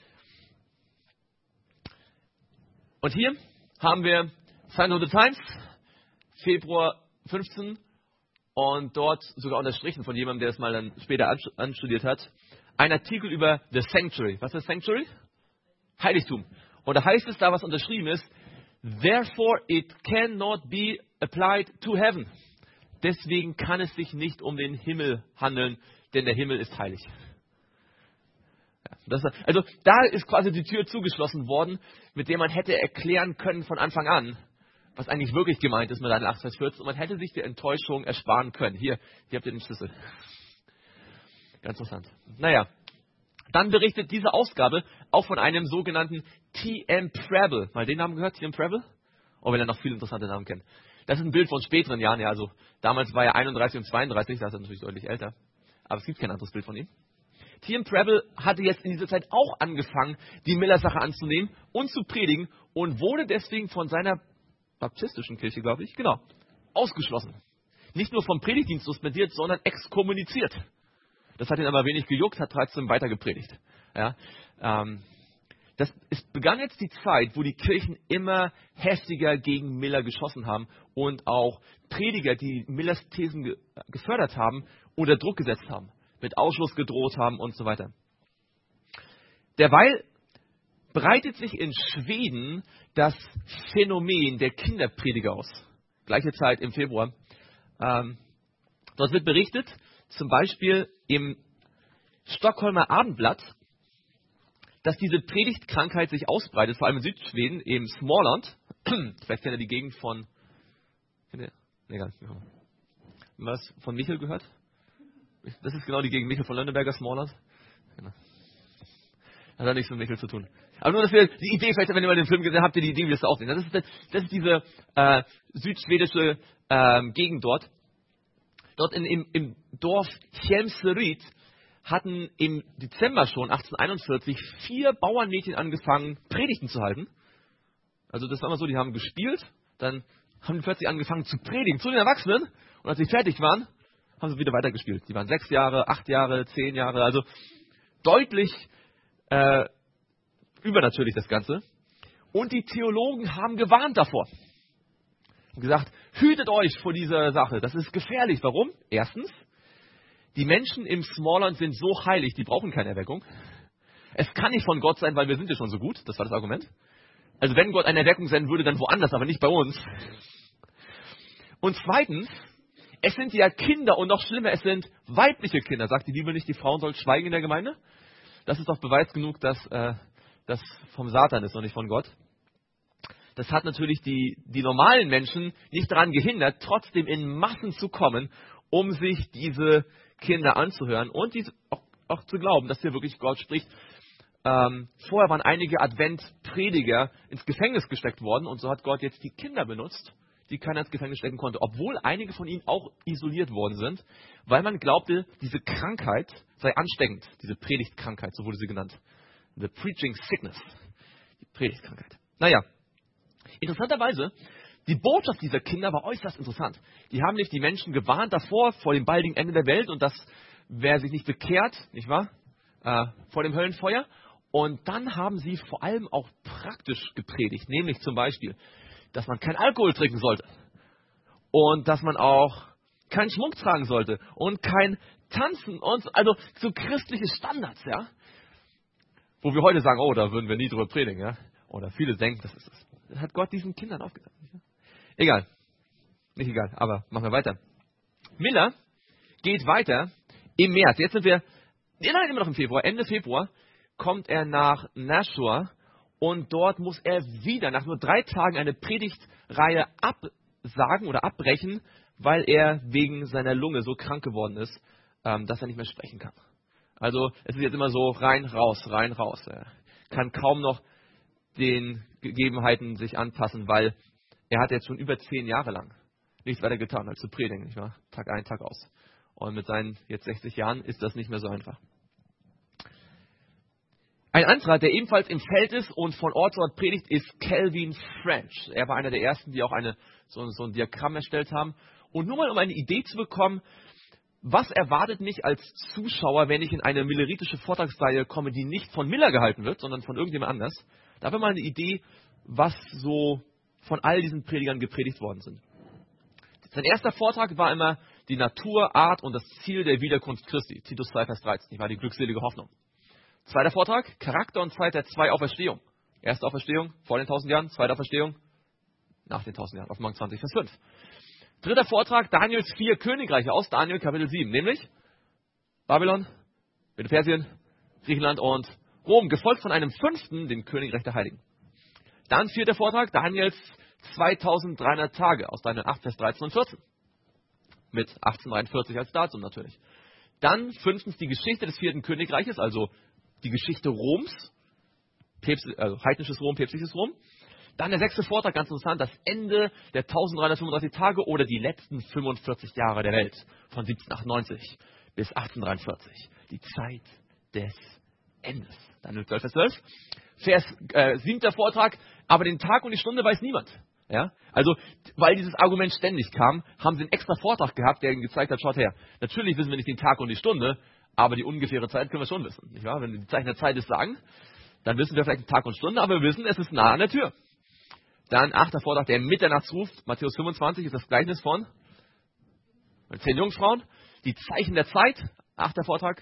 Und hier haben wir Sign of the Times, Februar 15, und dort sogar unterstrichen von jemandem, der es mal dann später anstudiert hat, ein Artikel über The Sanctuary. Was ist Sanctuary? Heiligtum. Und da heißt es da, was unterschrieben ist, therefore it cannot be applied to heaven. Deswegen kann es sich nicht um den Himmel handeln, denn der Himmel ist heilig. Also da ist quasi die Tür zugeschlossen worden, mit der man hätte erklären können von Anfang an, was eigentlich wirklich gemeint ist mit Daniel 8, Vers 14. Und man hätte sich die Enttäuschung ersparen können. Hier habt ihr den Schlüssel. Ganz interessant. Naja, dann berichtet diese Ausgabe auch von einem sogenannten T.M. Preble. Mal den Namen gehört, T.M. Preble? Oh, wenn ihr noch viele interessante Namen kennt. Das ist ein Bild von späteren Jahren. Ja, also damals war er 31 und 32, da ist er natürlich deutlich älter. Aber es gibt kein anderes Bild von ihm. T.M. Preble hatte jetzt in dieser Zeit auch angefangen, die Miller-Sache anzunehmen und zu predigen und wurde deswegen von seiner baptistischen Kirche, glaube ich, ausgeschlossen. Nicht nur vom Predigtdienst suspendiert, sondern exkommuniziert. Das hat ihn aber wenig gejuckt, hat trotzdem weiter gepredigt. Ja, es begann jetzt die Zeit, wo die Kirchen immer heftiger gegen Miller geschossen haben und auch Prediger, die Millers Thesen gefördert haben, unter Druck gesetzt haben, mit Ausschluss gedroht haben und so weiter. Derweil breitet sich in Schweden das Phänomen der Kinderprediger aus. Gleiche Zeit im Februar. Dort wird berichtet, zum Beispiel im Stockholmer Abendblatt, dass diese Predigtkrankheit sich ausbreitet, vor allem in Südschweden, im Småland. Vielleicht kennt ihr die Gegend von... Was von Michel gehört? Das ist genau die Gegend Michel von Lönneberger, Småland. Genau. Hat nichts mit Michel zu tun. Aber nur, dass wir die Idee, vielleicht, wenn ihr mal den Film gesehen habt, ihr die Idee, wie das aussieht. Das ist diese südschwedische Gegend dort. Dort im Dorf Hjälmseryd hatten im Dezember schon, 1841, 4 Bauernmädchen angefangen, Predigten zu halten. Also das war immer so, die haben gespielt, dann haben die plötzlich angefangen zu predigen zu den Erwachsenen, und als sie fertig waren, haben sie wieder weitergespielt. Die waren 6 Jahre, 8 Jahre, 10 Jahre, also deutlich übernatürlich das Ganze. Und die Theologen haben gewarnt davor. Und gesagt, hütet euch vor dieser Sache, das ist gefährlich. Warum? Erstens, die Menschen im Smallland sind so heilig, die brauchen keine Erweckung. Es kann nicht von Gott sein, weil wir sind ja schon so gut, das war das Argument. Also wenn Gott eine Erweckung senden würde, dann woanders, aber nicht bei uns. Und zweitens, es sind ja Kinder und noch schlimmer, es sind weibliche Kinder. Sagt die Bibel nicht, die Frauen sollen schweigen in der Gemeinde? Das ist doch Beweis genug, dass das vom Satan ist und nicht von Gott. Das hat natürlich die normalen Menschen nicht daran gehindert, trotzdem in Massen zu kommen, um sich diese Kinder anzuhören und auch zu glauben, dass hier wirklich Gott spricht. Vorher waren einige Adventprediger ins Gefängnis gesteckt worden und so hat Gott jetzt die Kinder benutzt, die keiner ins Gefängnis stecken konnte, obwohl einige von ihnen auch isoliert worden sind, weil man glaubte, diese Krankheit sei ansteckend, diese Predigtkrankheit, so wurde sie genannt. The Preaching Sickness, die Predigtkrankheit. Naja, interessanterweise, die Botschaft dieser Kinder war äußerst interessant. Die haben nicht die Menschen gewarnt davor, vor dem baldigen Ende der Welt und dass, wer sich nicht bekehrt, nicht wahr, vor dem Höllenfeuer. Und dann haben sie vor allem auch praktisch gepredigt, nämlich zum Beispiel, dass man kein Alkohol trinken sollte und dass man auch keinen Schmuck tragen sollte und kein Tanzen und also so christliche Standards, ja, wo wir heute sagen, oh, da würden wir nie drüber predigen, ja, oder viele denken, das ist es. Das hat Gott diesen Kindern aufgetan. Egal, nicht egal, aber machen wir weiter. Miller geht weiter im März. Jetzt sind wir immer noch im Februar, Ende Februar kommt er nach Nashua und dort muss er wieder nach nur 3 Tagen eine Predigtreihe absagen oder abbrechen, weil er wegen seiner Lunge so krank geworden ist, dass er nicht mehr sprechen kann. Also es ist jetzt immer so rein, raus. Er kann kaum noch den Gegebenheiten sich anpassen, weil er hat jetzt schon über 10 Jahre lang nichts weiter getan, als zu predigen, nicht wahr? Tag ein, Tag aus. Und mit seinen jetzt 60 Jahren ist das nicht mehr so einfach. Ein anderer, der ebenfalls im Feld ist und von Ort zu Ort predigt, ist Calvin French. Er war einer der ersten, die auch so ein Diagramm erstellt haben. Und nur mal, um eine Idee zu bekommen, was erwartet mich als Zuschauer, wenn ich in eine milleritische Vortragsreihe komme, die nicht von Miller gehalten wird, sondern von irgendjemand anders. Da haben wir mal eine Idee, was so von all diesen Predigern gepredigt worden sind. Sein erster Vortrag war immer die Natur, Art und das Ziel der Wiederkunft Christi. Titus 2, Vers 13. Die war die glückselige Hoffnung. Zweiter Vortrag, Charakter und Zeit der 2 Auferstehung. Erste Auferstehung vor den 1000 Jahren, zweite Auferstehung nach den 1000 Jahren, Offenbarung 20, Vers 5. Dritter Vortrag, Daniels 4 Königreiche aus Daniel Kapitel 7, nämlich Babylon, Persien, Griechenland und Rom, gefolgt von einem 5., dem Königreich der Heiligen. Dann 4. Vortrag, Daniels 2300 Tage aus Daniel 8, Vers 13 und 14. Mit 1843 als Datum natürlich. Dann 5. die Geschichte des 4. Königreiches, also die Geschichte Roms, also heidnisches Rom, päpstliches Rom. Dann der 6. Vortrag, ganz interessant, das Ende der 1335 Tage oder die letzten 45 Jahre der Welt, von 1798 bis 1843. Die Zeit des Endes. Dann 12, Vers 12. 7. Vortrag, aber den Tag und die Stunde weiß niemand. Ja? Also, weil dieses Argument ständig kam, haben sie einen extra Vortrag gehabt, der ihnen gezeigt hat, schaut her, natürlich wissen wir nicht den Tag und die Stunde, aber die ungefähre Zeit können wir schon wissen. Nicht wahr? Wenn wir die Zeichen der Zeit ist sagen, dann wissen wir vielleicht den Tag und Stunde, aber wir wissen, es ist nah an der Tür. Dann 8. Vortrag, der Mitternachtsruf, Matthäus 25 ist das Gleichnis von 10 Jungfrauen. Die Zeichen der Zeit, 8. Vortrag,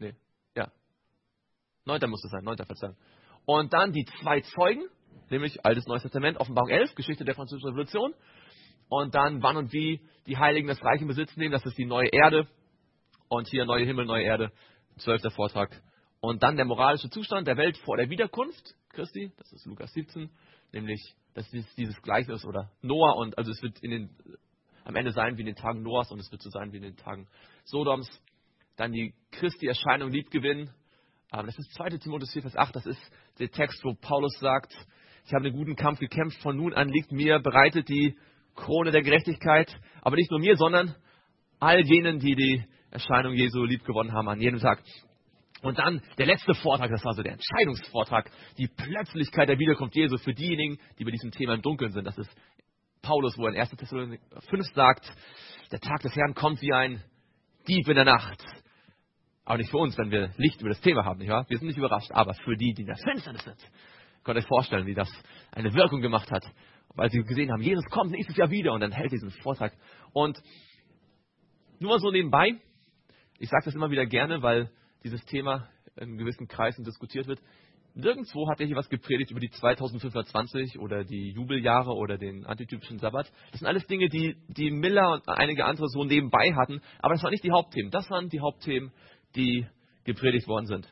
9. muss es sein, 9. Verzeihung. Und dann die 2 Zeugen, nämlich Altes Neues Testament, Offenbarung 11, Geschichte der Französischen Revolution. Und dann wann und wie die Heiligen das Reich in Besitz nehmen, das ist die neue Erde. Und hier neue Himmel, neue Erde, 12. Vortrag. Und dann der moralische Zustand der Welt vor der Wiederkunft Christi, das ist Lukas 17, nämlich das ist dieses Gleichnis oder Noah, und also es wird am Ende sein wie in den Tagen Noahs und es wird so sein wie in den Tagen Sodoms. Dann die Christi Erscheinung Liebgewinn. Das ist 2. Timotheus 4, Vers 8, das ist der Text, wo Paulus sagt, ich habe einen guten Kampf gekämpft, von nun an liegt mir bereitet die Krone der Gerechtigkeit, aber nicht nur mir, sondern all jenen, die die Erscheinung Jesu liebgewonnen haben an jedem Tag. Und dann der letzte Vortrag, das war so der Entscheidungsvortrag, die Plötzlichkeit der Wiederkunft Jesu für diejenigen, die bei diesem Thema im Dunkeln sind. Das ist Paulus, wo er in 1. Thessalonicher 5 sagt, der Tag des Herrn kommt wie ein Dieb in der Nacht. Aber nicht für uns, wenn wir Licht über das Thema haben, nicht wahr? Wir sind nicht überrascht, aber für die, die in der Finsternis sind, Könnt ihr euch vorstellen, wie das eine Wirkung gemacht hat, weil sie gesehen haben, Jesus kommt nächstes Jahr wieder und dann hält diesen Vortrag. Und nur mal so nebenbei, ich sage das immer wieder gerne, weil dieses Thema in gewissen Kreisen diskutiert wird. Nirgendwo hat er hier was gepredigt über die 2520 oder die Jubeljahre oder den antitypischen Sabbat. Das sind alles Dinge, die Miller und einige andere so nebenbei hatten, aber das waren nicht die Hauptthemen. Das waren die Hauptthemen, die gepredigt worden sind.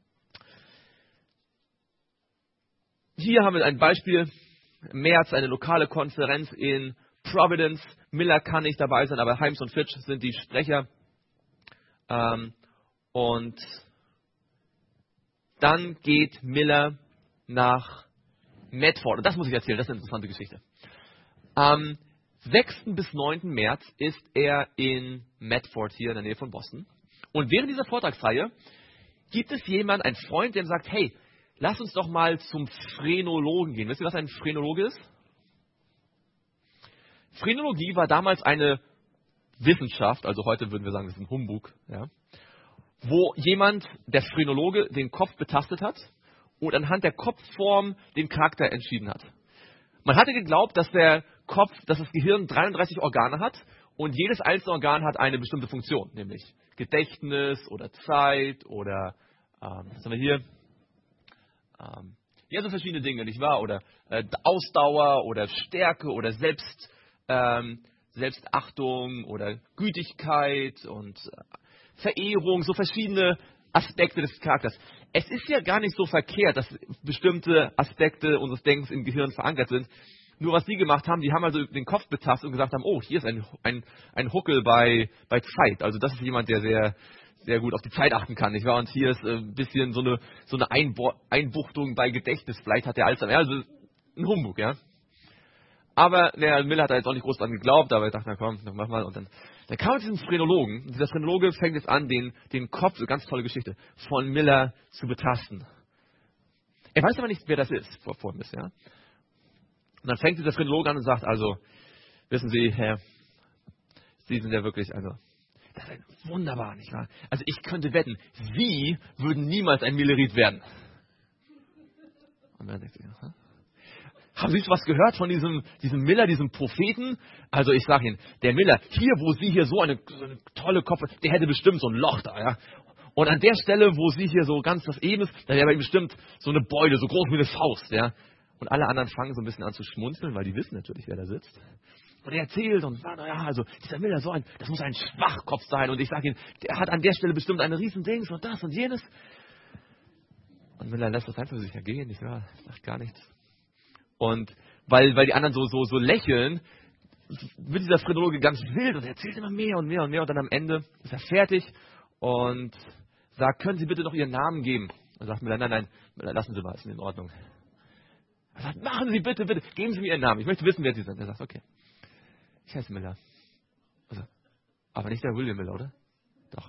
Hier haben wir ein Beispiel. Im März eine lokale Konferenz in Providence. Miller kann nicht dabei sein, aber Himes und Fitch sind die Sprecher. Und dann geht Miller nach Medford. Und das muss ich erzählen, das ist eine interessante Geschichte. Am 6. bis 9. März ist er in Medford, hier in der Nähe von Boston. Und während dieser Vortragsreihe gibt es jemanden, einen Freund, der sagt, hey, lass uns doch mal zum Phrenologen gehen. Wisst ihr, was ein Phrenologe ist? Phrenologie war damals eine Wissenschaft, also heute würden wir sagen, das ist ein Humbug, ja, wo jemand, der Phrenologe, den Kopf betastet hat und anhand der Kopfform den Charakter entschieden hat. Man hatte geglaubt, dass dass das Gehirn 33 Organe hat und jedes einzelne Organ hat eine bestimmte Funktion, nämlich Gedächtnis oder Zeit oder, was haben wir hier? Ja, so verschiedene Dinge, nicht wahr? Oder Ausdauer oder Stärke oder Selbstachtung oder Gütigkeit und Verehrung, so verschiedene Aspekte des Charakters. Es ist ja gar nicht so verkehrt, dass bestimmte Aspekte unseres Denkens im Gehirn verankert sind. Nur was die gemacht haben, die haben also den Kopf betastet und gesagt haben, oh, hier ist ein Huckel bei Zeit. Also das ist jemand, der sehr, sehr gut auf die Zeit achten kann, nicht wahr? Und hier ist ein bisschen so eine Einbuchtung bei Gedächtnis. Vielleicht hat der Alzheimer. Ja, also ein Humbug, ja. Aber der Miller hat da jetzt auch nicht groß dran geglaubt, aber ich dachte, na komm, mach mal. Und dann kam er zu diesem Phrenologen. Und dieser Phrenologe fängt jetzt an, den Kopf, eine ganz tolle Geschichte, von Miller zu betasten. Er weiß aber nicht, wer das ist, vor ihm ist, ja. Und dann fängt dieser Phrenologe an und sagt, also, wissen Sie, Herr, Sie sind ja wirklich, also, das ist wunderbar, nicht wahr? Also ich könnte wetten, Sie würden niemals ein Millerit werden. Und dann denkt er, aha. Haben Sie schon was gehört von diesem Miller, diesem Propheten? Also ich sage Ihnen, der Miller, hier, wo Sie hier so eine tolle Kopf, der hätte bestimmt so ein Loch da, ja. Und an der Stelle, wo Sie hier so ganz das eben ist, da wäre bei ihm bestimmt so eine Beule, so groß wie eine Faust, ja. Und alle anderen fangen so ein bisschen an zu schmunzeln, weil die wissen natürlich, wer da sitzt. Und er erzählt und sagt, naja, also dieser Miller, das muss ein Schwachkopf sein. Und ich sage Ihnen, der hat an der Stelle bestimmt eine riesen Dings und das und jenes. Und Miller lässt das einfach sich ergehen, nicht wahr? Sagt gar nichts. Und weil die anderen so lächeln, wird dieser Phrenologe ganz wild und erzählt immer mehr und mehr und mehr. Und dann am Ende ist er fertig und sagt, können Sie bitte noch Ihren Namen geben? Und sagt Miller, nein, lassen Sie mal, ist in Ordnung. Er sagt, machen Sie bitte, geben Sie mir Ihren Namen. Ich möchte wissen, wer Sie sind. Er sagt, okay, ich heiße Miller. Also, aber nicht der William Miller, oder? Doch.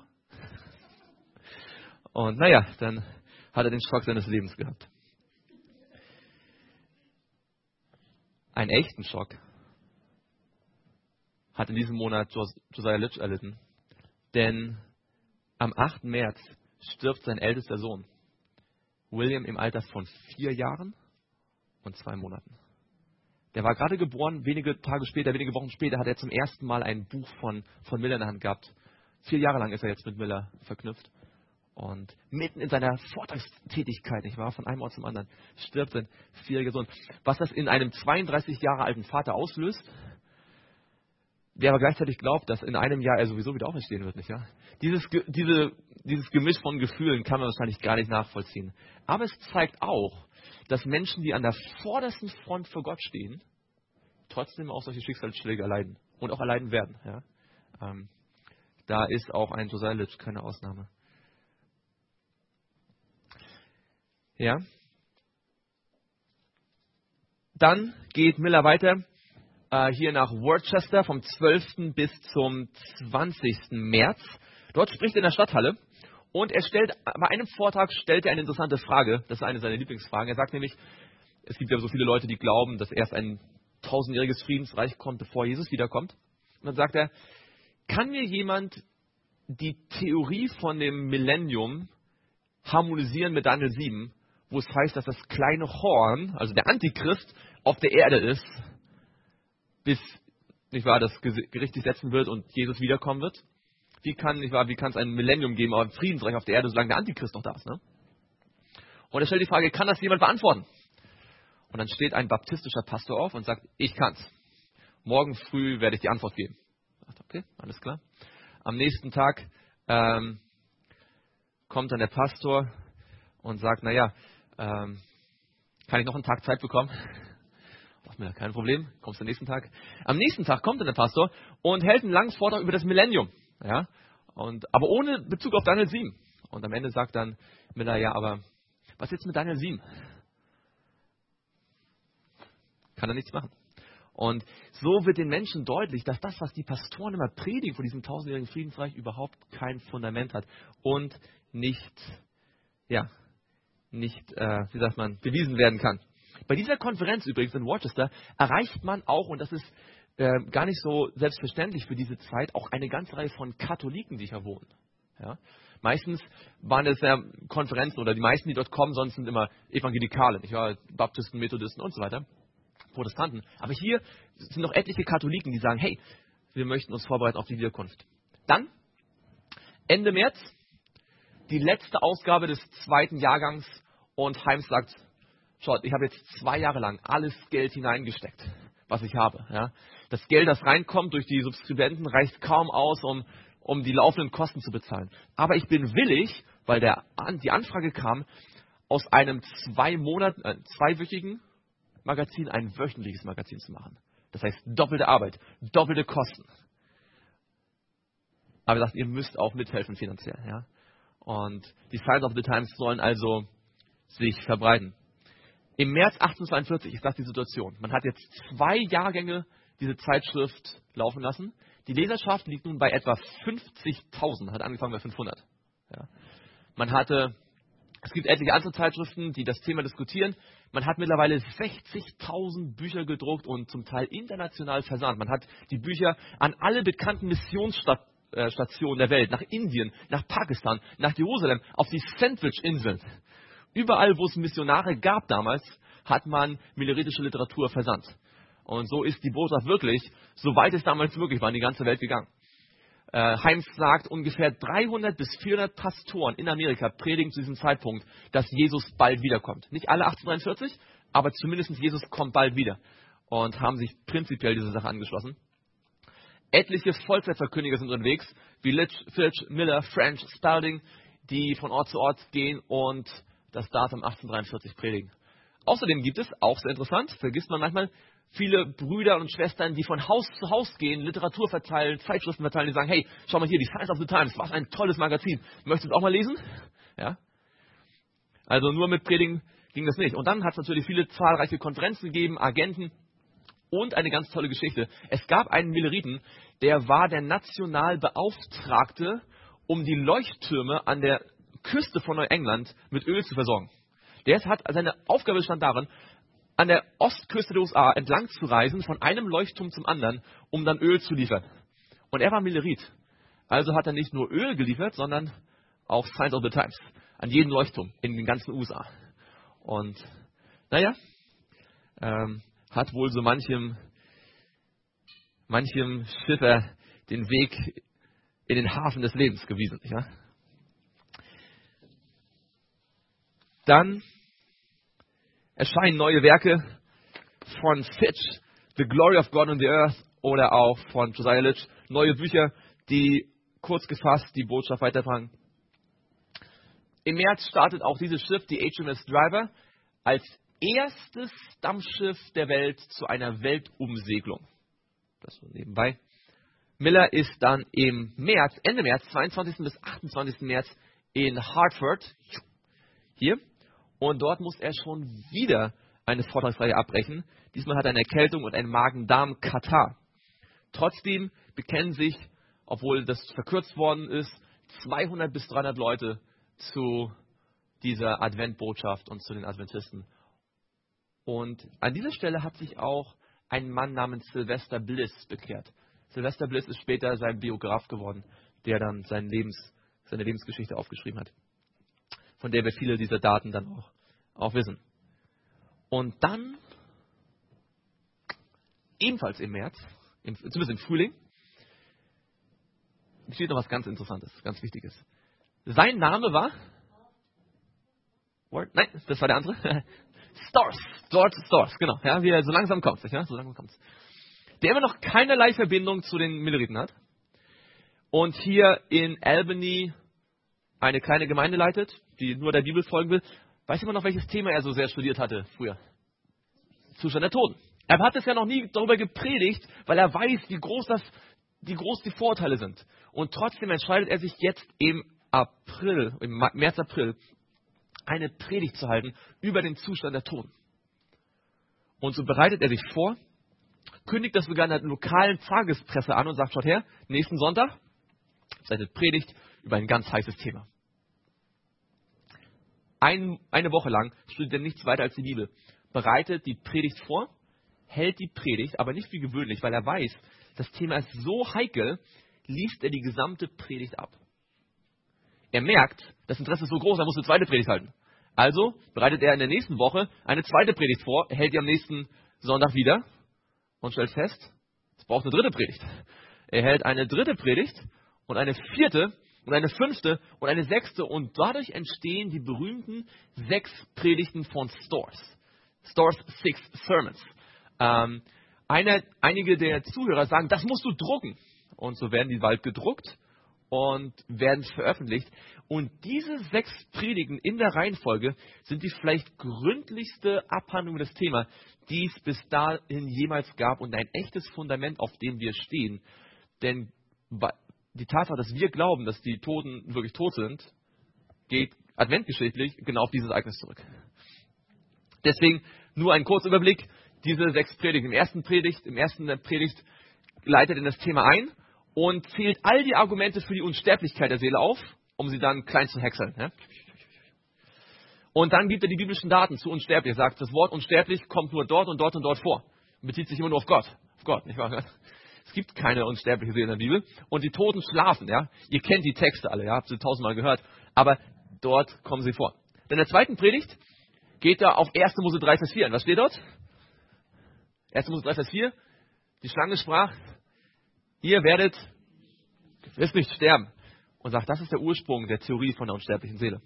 Und naja, dann hat er den Schock seines Lebens gehabt. Einen echten Schock hat in diesem Monat Josiah Litch erlitten. Denn am 8. März stirbt sein ältester Sohn, William, im Alter von 4 Jahren und 2 Monaten. Der war gerade geboren, wenige Wochen später hat er zum ersten Mal ein Buch von Miller in der Hand gehabt. 4 Jahre lang ist er jetzt mit Miller verknüpft. Und mitten in seiner Vortragstätigkeit, nicht wahr, von einem Ort zum anderen, stirbt sein 4-jähriger Sohn. Was das in einem 32 Jahre alten Vater auslöst, der aber gleichzeitig glaubt, dass in einem Jahr er sowieso wieder auferstehen wird, nicht wahr? Dieses Gemisch von Gefühlen kann man wahrscheinlich gar nicht nachvollziehen. Aber es zeigt auch, dass Menschen, die an der vordersten Front vor Gott stehen, trotzdem auch solche Schicksalsschläge erleiden und auch erleiden werden. Ja? Da ist auch ein Josiah Litch keine Ausnahme. Ja. Dann geht Miller weiter hier nach Worcester vom 12. bis zum 20. März. Dort spricht er in der Stadthalle und bei einem Vortrag stellt er eine interessante Frage. Das ist eine seiner Lieblingsfragen. Er sagt nämlich, es gibt ja so viele Leute, die glauben, dass erst ein 1000-jähriges Friedensreich kommt, bevor Jesus wiederkommt. Und dann sagt er, kann mir jemand die Theorie von dem Millennium harmonisieren mit Daniel 7, wo es heißt, dass das kleine Horn, also der Antichrist, auf der Erde ist, bis, nicht wahr, das Gericht sich setzen wird und Jesus wiederkommen wird. Wie kann es ein Millennium geben, aber ein Friedensreich auf der Erde, solange der Antichrist noch da ist, ne? Und er stellt die Frage, kann das jemand beantworten? Und dann steht ein baptistischer Pastor auf und sagt, ich kann's. Morgen früh werde ich die Antwort geben. Ich dachte, okay, alles klar. Am nächsten Tag kommt dann der Pastor und sagt, naja, kann ich noch einen Tag Zeit bekommen? Ach, mir kein Problem, kommst am nächsten Tag. Am nächsten Tag kommt dann der Pastor und hält einen langen Vortrag über das Millennium. Ja? Aber ohne Bezug auf Daniel 7. Und am Ende sagt dann Miller, ja, aber was jetzt mit Daniel 7? Kann er nichts machen. Und so wird den Menschen deutlich, dass das, was die Pastoren immer predigen von diesem tausendjährigen Friedensreich, überhaupt kein Fundament hat und nicht bewiesen werden kann. Bei dieser Konferenz übrigens in Rochester erreicht man auch, und das ist gar nicht so selbstverständlich für diese Zeit, auch eine ganze Reihe von Katholiken, die hier wohnen. Ja? Meistens waren es ja Konferenzen, oder die meisten, die dort kommen, sonst sind immer Evangelikale, nicht wahr? Baptisten, Methodisten und so weiter, Protestanten. Aber hier sind noch etliche Katholiken, die sagen, hey, wir möchten uns vorbereiten auf die Wiederkunft. Dann, Ende März, die letzte Ausgabe des zweiten Jahrgangs, und Heims sagt, schaut, ich habe jetzt 2 Jahre lang alles Geld hineingesteckt, was ich habe. Ja. Das Geld, das reinkommt durch die Subskribenten, reicht kaum aus, um die laufenden Kosten zu bezahlen. Aber ich bin willig, weil die Anfrage kam, aus einem 2-wöchigen Magazin ein wöchentliches Magazin zu machen. Das heißt, doppelte Arbeit, doppelte Kosten. Aber er sagt, ihr müsst auch mithelfen finanziell. Ja. Und die Signs of the Times sollen also sich verbreiten. Im März 1842 ist das die Situation. Man hat jetzt 2 Jahrgänge diese Zeitschrift laufen lassen. Die Leserschaft liegt nun bei etwa 50.000, hat angefangen bei 500. Ja. Es gibt etliche andere Zeitschriften, die das Thema diskutieren. Man hat mittlerweile 60.000 Bücher gedruckt und zum Teil international versandt. Man hat die Bücher an alle bekannten Missionsstationen der Welt, nach Indien, nach Pakistan, nach Jerusalem, auf die Sandwich-Inseln. Überall, wo es Missionare gab damals, hat man milleritische Literatur versandt. Und so ist die Botschaft wirklich, soweit es damals möglich war, in die ganze Welt gegangen. Heims sagt, ungefähr 300 bis 400 Pastoren in Amerika predigen zu diesem Zeitpunkt, dass Jesus bald wiederkommt. Nicht alle 1843, aber zumindest Jesus kommt bald wieder. Und haben sich prinzipiell dieser Sache angeschlossen. Etliche Vollzeitverkündiger sind unterwegs, wie Fitch, Miller, French, Spalding, die von Ort zu Ort gehen und das Datum 1843 predigen. Außerdem gibt es, auch sehr interessant, vergisst man manchmal, viele Brüder und Schwestern, die von Haus zu Haus gehen, Literatur verteilen, Zeitschriften verteilen, die sagen, hey, schau mal hier, die Signs of the Times, was ein tolles Magazin. Möchtest du es auch mal lesen? Ja. Also nur mit Predigen ging das nicht. Und dann hat es natürlich viele zahlreiche Konferenzen gegeben, Agenten und eine ganz tolle Geschichte. Es gab einen Milleriten, der war der Nationalbeauftragte, um die Leuchttürme an der Küste von Neuengland mit Öl zu versorgen. Seine Aufgabe bestand darin, an der Ostküste der USA entlang zu reisen, von einem Leuchtturm zum anderen, um dann Öl zu liefern. Und er war Millerit. Also hat er nicht nur Öl geliefert, sondern auch Signs of the Times an jeden Leuchtturm in den ganzen USA. Und hat wohl so manchem Schiffer den Weg in den Hafen des Lebens gewiesen. Ja? Dann erscheinen neue Werke von Fitch, The Glory of God on the Earth, oder auch von Josiah Litch. Neue Bücher, die kurz gefasst die Botschaft weitertragen. Im März startet auch dieses Schiff, die HMS Driver, als erstes Dampfschiff der Welt zu einer Weltumsegelung. Das so nebenbei. Miller ist dann im März, Ende März, 22. bis 28. März in Hartford, hier. Und dort muss er schon wieder eine Vortragsreihe abbrechen. Diesmal hat er eine Erkältung und einen Magen-Darm-Katarrh. Trotzdem bekennen sich, obwohl das verkürzt worden ist, 200 bis 300 Leute zu dieser Adventbotschaft und zu den Adventisten. Und an dieser Stelle hat sich auch ein Mann namens Sylvester Bliss bekehrt. Sylvester Bliss ist später sein Biograf geworden, der dann seine Lebensgeschichte aufgeschrieben hat, von der wir viele dieser Daten dann auch auch wissen. Und dann, ebenfalls im März, zumindest im Frühling, steht noch was ganz Interessantes, ganz Wichtiges. Sein Name war, nein, das war der andere, Storrs, genau, ja, wie er so langsam kommt, ja, so langsam kommt's. Der immer noch keinerlei Verbindung zu den Milleriten hat und hier in Albany eine kleine Gemeinde leitet, die nur der Bibel folgen will. Weiß jemand noch, welches Thema er so sehr studiert hatte früher? Zustand der Toten. Er hat es ja noch nie darüber gepredigt, weil er weiß, wie groß die Vorteile sind. Und trotzdem entscheidet er sich jetzt im März, April, eine Predigt zu halten über den Zustand der Toten. Und so bereitet er sich vor, kündigt das sogar in der lokalen Tagespresse an und sagt, schaut her, nächsten Sonntag seine Predigt über ein ganz heißes Thema. Eine Woche lang studiert er nichts weiter als die Bibel, bereitet die Predigt vor, hält die Predigt, aber nicht wie gewöhnlich, weil er weiß, das Thema ist so heikel, liest er die gesamte Predigt ab. Er merkt, das Interesse ist so groß, er muss eine zweite Predigt halten. Also bereitet er in der nächsten Woche eine zweite Predigt vor, hält die am nächsten Sonntag wieder und stellt fest, es braucht eine dritte Predigt. Er hält eine dritte Predigt und eine vierte und eine fünfte und eine sechste und dadurch entstehen die berühmten 6 Predigten von Storrs. Storrs 6 Sermons. Einige der Zuhörer sagen, das musst du drucken. Und so werden die bald gedruckt und werden veröffentlicht. Und diese 6 Predigten in der Reihenfolge sind die vielleicht gründlichste Abhandlung des Themas, die es bis dahin jemals gab und ein echtes Fundament, auf dem wir stehen. Denn die Tatsache, dass wir glauben, dass die Toten wirklich tot sind, geht adventgeschichtlich genau auf dieses Ereignis zurück. Deswegen nur ein kurzer Überblick, diese 6 Predigten. Im ersten Predigt leitet er das Thema ein und zählt all die Argumente für die Unsterblichkeit der Seele auf, um sie dann klein zu häckseln. Ja? Und dann gibt er die biblischen Daten zu unsterblich. Er sagt, das Wort unsterblich kommt nur dort und dort und dort vor. Und bezieht sich immer nur auf Gott. Auf Gott, nicht wahr? Es gibt keine unsterbliche Seele in der Bibel. Und die Toten schlafen. Ja? Ihr kennt die Texte alle, ja? Habt sie 1000-mal gehört. Aber dort kommen sie vor. Dann in der zweiten Predigt geht er auf 1. Mose 3, Vers 4. Und was steht dort? 1. Mose 3, Vers 4. Die Schlange sprach, ihr werdet gewiss nicht sterben. Und sagt, das ist der Ursprung der Theorie von der unsterblichen Seele.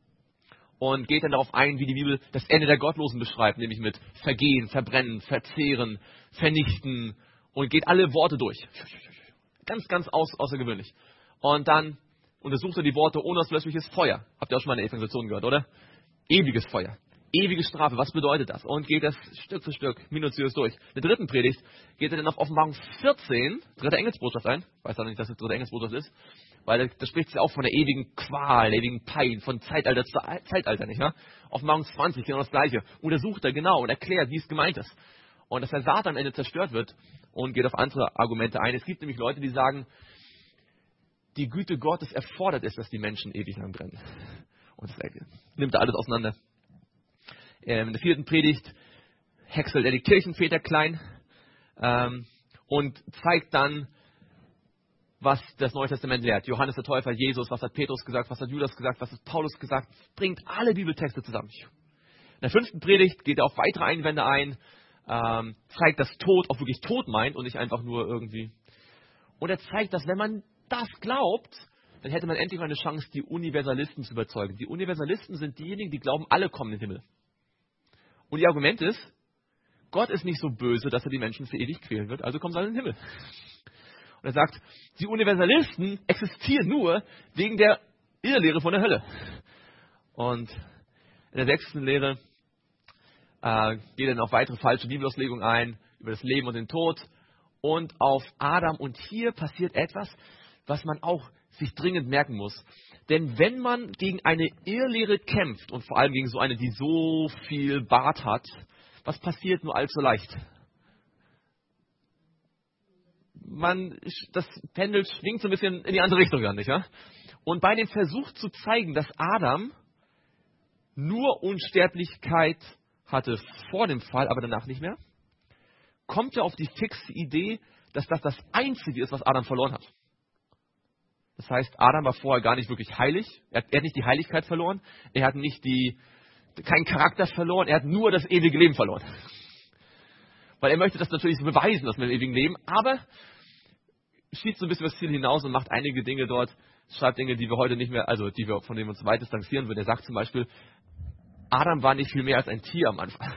Und geht dann darauf ein, wie die Bibel das Ende der Gottlosen beschreibt, nämlich mit Vergehen, Verbrennen, Verzehren, Vernichten und geht alle Worte durch. Ganz, ganz außergewöhnlich. Und dann untersucht er die Worte unauslöschliches Feuer. Habt ihr auch schon mal eine Evangelisation gehört, oder? Ewiges Feuer. Ewige Strafe, was bedeutet das? Und geht das Stück für Stück minutiös durch. In der dritten Predigt geht er dann auf Offenbarung 14, dritte Engelsbotschaft ein. Weiß auch nicht, dass es dritte Engelsbotschaft ist. Weil da spricht sie auch von der ewigen Qual, der ewigen Pein, von Zeitalter zu Zeitalter, nicht wahr? Offenbarung 20, genau das Gleiche. Untersucht er genau und erklärt, wie es gemeint ist. Und dass der Satan am Ende zerstört wird und geht auf andere Argumente ein. Es gibt nämlich Leute, die sagen, die Güte Gottes erfordert es, dass die Menschen ewig lang brennen. Und das nimmt er alles auseinander. In der vierten Predigt häckselt er die Kirchenväter klein und zeigt dann, was das Neue Testament lehrt. Johannes der Täufer, Jesus, was hat Petrus gesagt, was hat Judas gesagt, was hat Paulus gesagt, bringt alle Bibeltexte zusammen. In der fünften Predigt geht er auf weitere Einwände ein, zeigt, dass Tod auch wirklich Tod meint und nicht einfach nur irgendwie. Und er zeigt, dass wenn man das glaubt, dann hätte man endlich mal eine Chance, die Universalisten zu überzeugen. Die Universalisten sind diejenigen, die glauben, alle kommen in den Himmel. Und ihr Argument ist, Gott ist nicht so böse, dass er die Menschen für ewig quälen wird, also kommen sie alle in den Himmel. Und er sagt, die Universalisten existieren nur wegen der Irrlehre von der Hölle. Und in der sechsten Lehre geht er dann auf weitere falsche Bibelauslegungen ein, über das Leben und den Tod und auf Adam. Und hier passiert etwas, was man auch sich dringend merken muss. Denn wenn man gegen eine Irrlehre kämpft und vor allem gegen so eine, die so viel Bart hat, was passiert nur allzu leicht? Das Pendel schwingt so ein bisschen in die andere Richtung an, nicht wahr? Und bei dem Versuch zu zeigen, dass Adam nur Unsterblichkeit hatte vor dem Fall, aber danach nicht mehr, kommt er auf die fixe Idee, dass das Einzige ist, was Adam verloren hat. Das heißt, Adam war vorher gar nicht wirklich heilig. Er hat nicht die Heiligkeit verloren. Er hat nicht die keinen Charakter verloren, er hat nur das ewige Leben verloren. Weil er möchte das natürlich beweisen, das mit dem ewigen Leben, aber schießt so ein bisschen das Ziel hinaus und macht einige Dinge dort, schreibt Dinge, die wir heute nicht mehr, also von denen wir uns weit distanzieren würden. Er sagt zum Beispiel, Adam war nicht viel mehr als ein Tier am Anfang.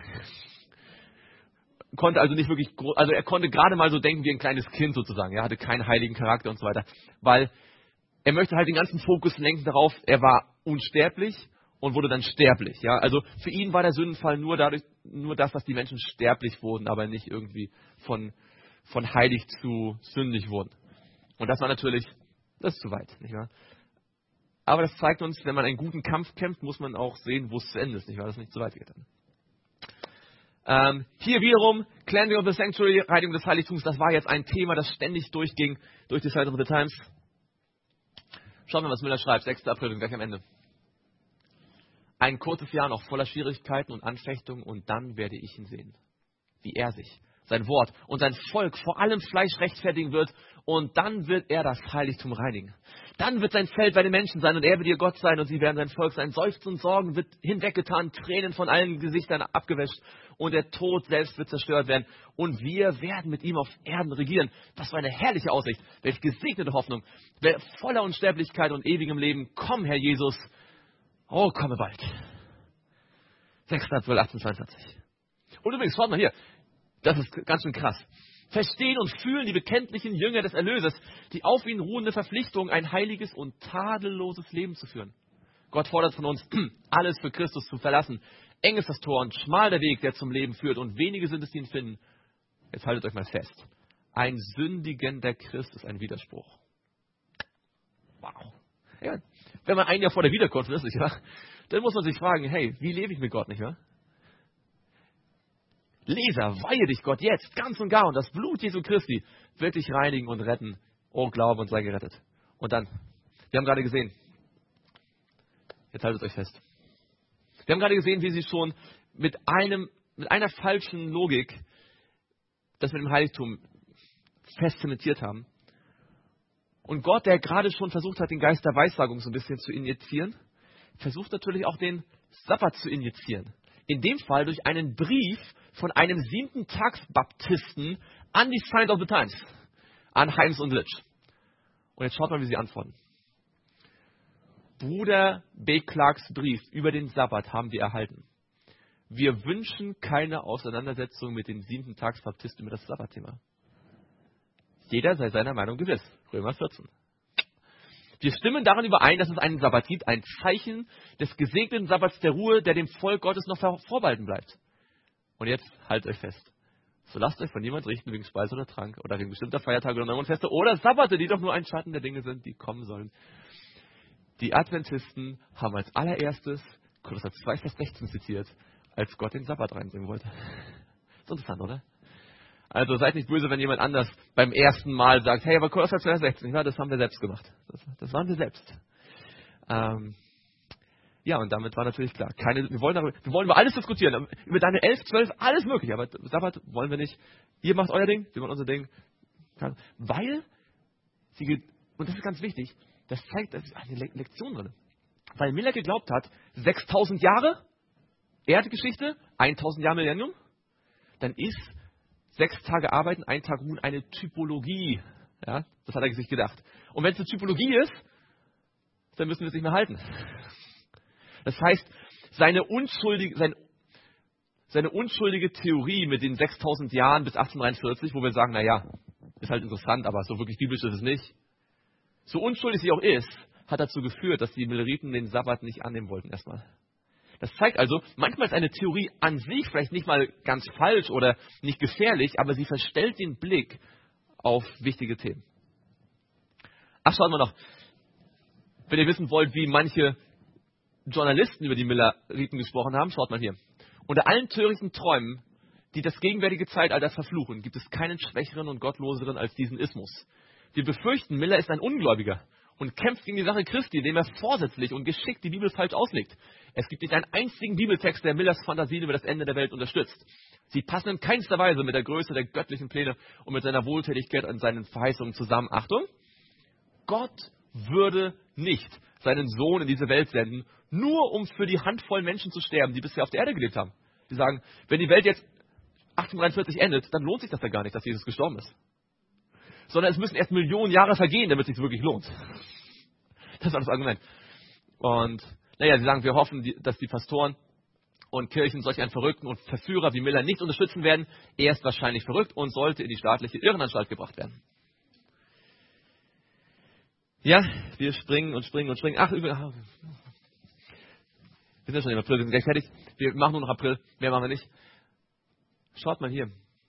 Konnte also nicht wirklich, also er konnte gerade mal so denken wie ein kleines Kind sozusagen. Er hatte keinen heiligen Charakter und so weiter. Weil er möchte halt den ganzen Fokus lenken darauf, er war unsterblich und wurde dann sterblich. Ja, also für ihn war der Sündenfall nur das, dass die Menschen sterblich wurden, aber nicht irgendwie von heilig zu sündig wurden. Und das war natürlich, das ist zu weit, nicht wahr? Aber das zeigt uns, wenn man einen guten Kampf kämpft, muss man auch sehen, wo es zu Ende ist, nicht wahr? Das nicht zu weit geht. Hier wiederum, Cleansing of the Sanctuary, Reinigung des Heiligtums, das war jetzt ein Thema, das ständig durchging durch die Zeitung of the Times. Schauen wir mal, was Müller schreibt, 6. April, gleich am Ende. Ein kurzes Jahr noch voller Schwierigkeiten und Anfechtungen und dann werde ich ihn sehen, wie er sich, sein Wort und sein Volk vor allem Fleisch rechtfertigen wird und dann wird er das Heiligtum reinigen. Dann wird sein Feld bei den Menschen sein und er wird ihr Gott sein und sie werden sein Volk sein. Seufzen und Sorgen wird hinweggetan, Tränen von allen Gesichtern abgewäscht und der Tod selbst wird zerstört werden und wir werden mit ihm auf Erden regieren. Das war eine herrliche Aussicht, welch gesegnete Hoffnung, voller Unsterblichkeit und ewigem Leben. Komm, Herr Jesus, oh, komme bald. 6. April 1842. Und übrigens, schaut mal hier, das ist ganz schön krass. Verstehen und fühlen die bekenntlichen Jünger des Erlösers, die auf ihn ruhende Verpflichtung, ein heiliges und tadelloses Leben zu führen. Gott fordert von uns, alles für Christus zu verlassen. Eng ist das Tor und schmal der Weg, der zum Leben führt, und wenige sind es, die ihn finden. Jetzt haltet euch mal fest. Ein sündigender Christ ist ein Widerspruch. Wow. Ja, wenn man ein Jahr vor der Wiederkunft ist, nicht wahr? Dann muss man sich fragen, hey, wie lebe ich mit Gott, nicht wahr? Leser, weihe dich Gott jetzt, ganz und gar, und das Blut Jesu Christi wird dich reinigen und retten. Oh, glaube und sei gerettet. Und dann, wir haben gerade gesehen, jetzt haltet euch fest. Wir haben gerade gesehen, wie sie schon mit einer falschen Logik das mit dem Heiligtum fest zementiert haben. Und Gott, der gerade schon versucht hat, den Geist der Weissagung so ein bisschen zu injizieren, versucht natürlich auch den Sabbat zu injizieren. In dem Fall durch einen Brief von einem 7-Tags-Baptisten an die Signs of the Times, an Heims und Litsch. Und jetzt schaut mal, wie sie antworten. Bruder B. Clarks Brief über den Sabbat haben wir erhalten. Wir wünschen keine Auseinandersetzung mit den 7-Tags-Baptisten über das Sabbatthema. Jeder sei seiner Meinung gewiss. Römer 14. Wir stimmen darin überein, dass es einen Sabbat gibt, ein Zeichen des gesegneten Sabbats der Ruhe, der dem Volk Gottes noch vorbehalten bleibt. Und jetzt haltet euch fest. So lasst euch von niemand richten wegen Speise oder Trank oder wegen bestimmter Feiertage oder Neumondfeste oder Sabbate, die doch nur ein Schatten der Dinge sind, die kommen sollen. Die Adventisten haben als allererstes Kolosser 2, Vers 16 zitiert, als Gott den Sabbat reinbringen wollte. Ist interessant, oder? Also seid nicht böse, wenn jemand anders beim ersten Mal sagt, hey, aber Kolosser 2, Vers 16, das haben wir selbst gemacht. Das waren wir selbst. Ja, und damit war natürlich klar, wir wollen über alles diskutieren, über deine 11, 12, alles mögliche, aber Sabbat wollen wir nicht. Ihr macht euer Ding, wir machen unser Ding. Weil, und das ist ganz wichtig, das zeigt, das ist eine Lektion drin. Weil Miller geglaubt hat, 6000 Jahre Erdgeschichte, 1000 Jahre Millennium, dann ist 6 Tage Arbeiten, 1 Tag Ruhen eine Typologie. Ja, das hat er sich gedacht. Und wenn es eine Typologie ist, dann müssen wir es nicht mehr halten. Das heißt, seine unschuldige Theorie mit den 6000 Jahren bis 1843, wo wir sagen, naja, ist halt interessant, aber so wirklich biblisch ist es nicht. So unschuldig sie auch ist, hat dazu geführt, dass die Milleriten den Sabbat nicht annehmen wollten erstmal. Das zeigt also, manchmal ist eine Theorie an sich vielleicht nicht mal ganz falsch oder nicht gefährlich, aber sie verstellt den Blick auf wichtige Themen. Ach, schauen wir noch. Wenn ihr wissen wollt, wie manche Journalisten über die Milleriten gesprochen haben, schaut mal hier. Unter allen törichten Träumen, die das gegenwärtige Zeitalter verfluchen, gibt es keinen schwächeren und gottloseren als diesen Ismus. Wir befürchten, Miller ist ein Ungläubiger und kämpft gegen die Sache Christi, indem er vorsätzlich und geschickt die Bibel falsch auslegt. Es gibt nicht einen einzigen Bibeltext, der Millers Fantasien über das Ende der Welt unterstützt. Sie passen in keinster Weise mit der Größe der göttlichen Pläne und mit seiner Wohltätigkeit und seinen Verheißungen zusammen. Achtung! Gott würde nicht seinen Sohn in diese Welt senden, nur um für die Handvoll Menschen zu sterben, die bisher auf der Erde gelebt haben. Die sagen, wenn die Welt jetzt 1843 endet, dann lohnt sich das ja gar nicht, dass Jesus gestorben ist. Sondern es müssen erst Millionen Jahre vergehen, damit es sich wirklich lohnt. Das war das Argument. Und naja, sie sagen, wir hoffen, dass die Pastoren und Kirchen solch einen Verrückten und Verführer wie Miller nicht unterstützen werden. Er ist wahrscheinlich verrückt und sollte in die staatliche Irrenanstalt gebracht werden. Ja, wir springen und springen und springen. Wir sind ja schon im April, wir sind gleich fertig. Wir machen nur noch April, mehr machen wir nicht. Schaut mal hier.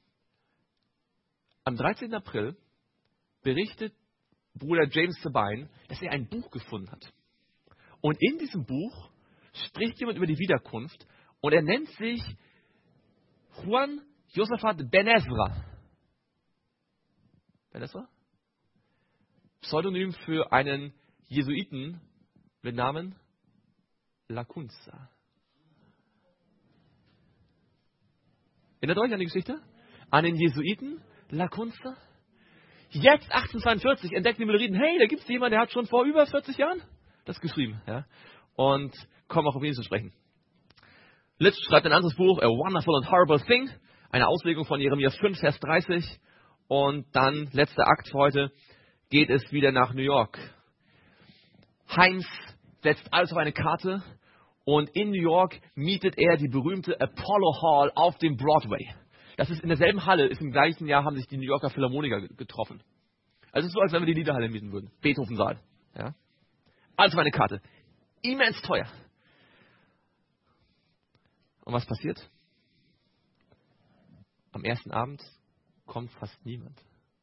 Am 13. April berichtet Bruder James Sabine, dass er ein Buch gefunden hat. Und in diesem Buch spricht jemand über die Wiederkunft und er nennt sich Juan Josaphat Ben Ezra. Ben Ezra? Pseudonym für einen Jesuiten mit Namen Lacunza. Erinnert euch an die Geschichte? An den Jesuiten Lacunza? Jetzt, 1842, entdecken die Milleriten, hey, da gibt es jemanden, der hat schon vor über 40 Jahren das geschrieben. Ja? Und kommen auch auf ihn zu sprechen. Litsch schreibt ein anderes Buch, A Wonderful and Horrible Thing, eine Auslegung von Jeremia 5, Vers 30. Und dann, letzter Akt für heute, geht es wieder nach New York. Heinz setzt alles auf eine Karte und in New York mietet er die berühmte Apollo Hall auf dem Broadway. Das ist in derselben Halle, ist im gleichen Jahr haben sich die New Yorker Philharmoniker getroffen. Also es ist so, als wenn wir die Liederhalle mieten würden. Beethoven-Saal. Ja? Alles auf eine Karte. Immens teuer. Und was passiert? Am ersten Abend kommt fast niemand.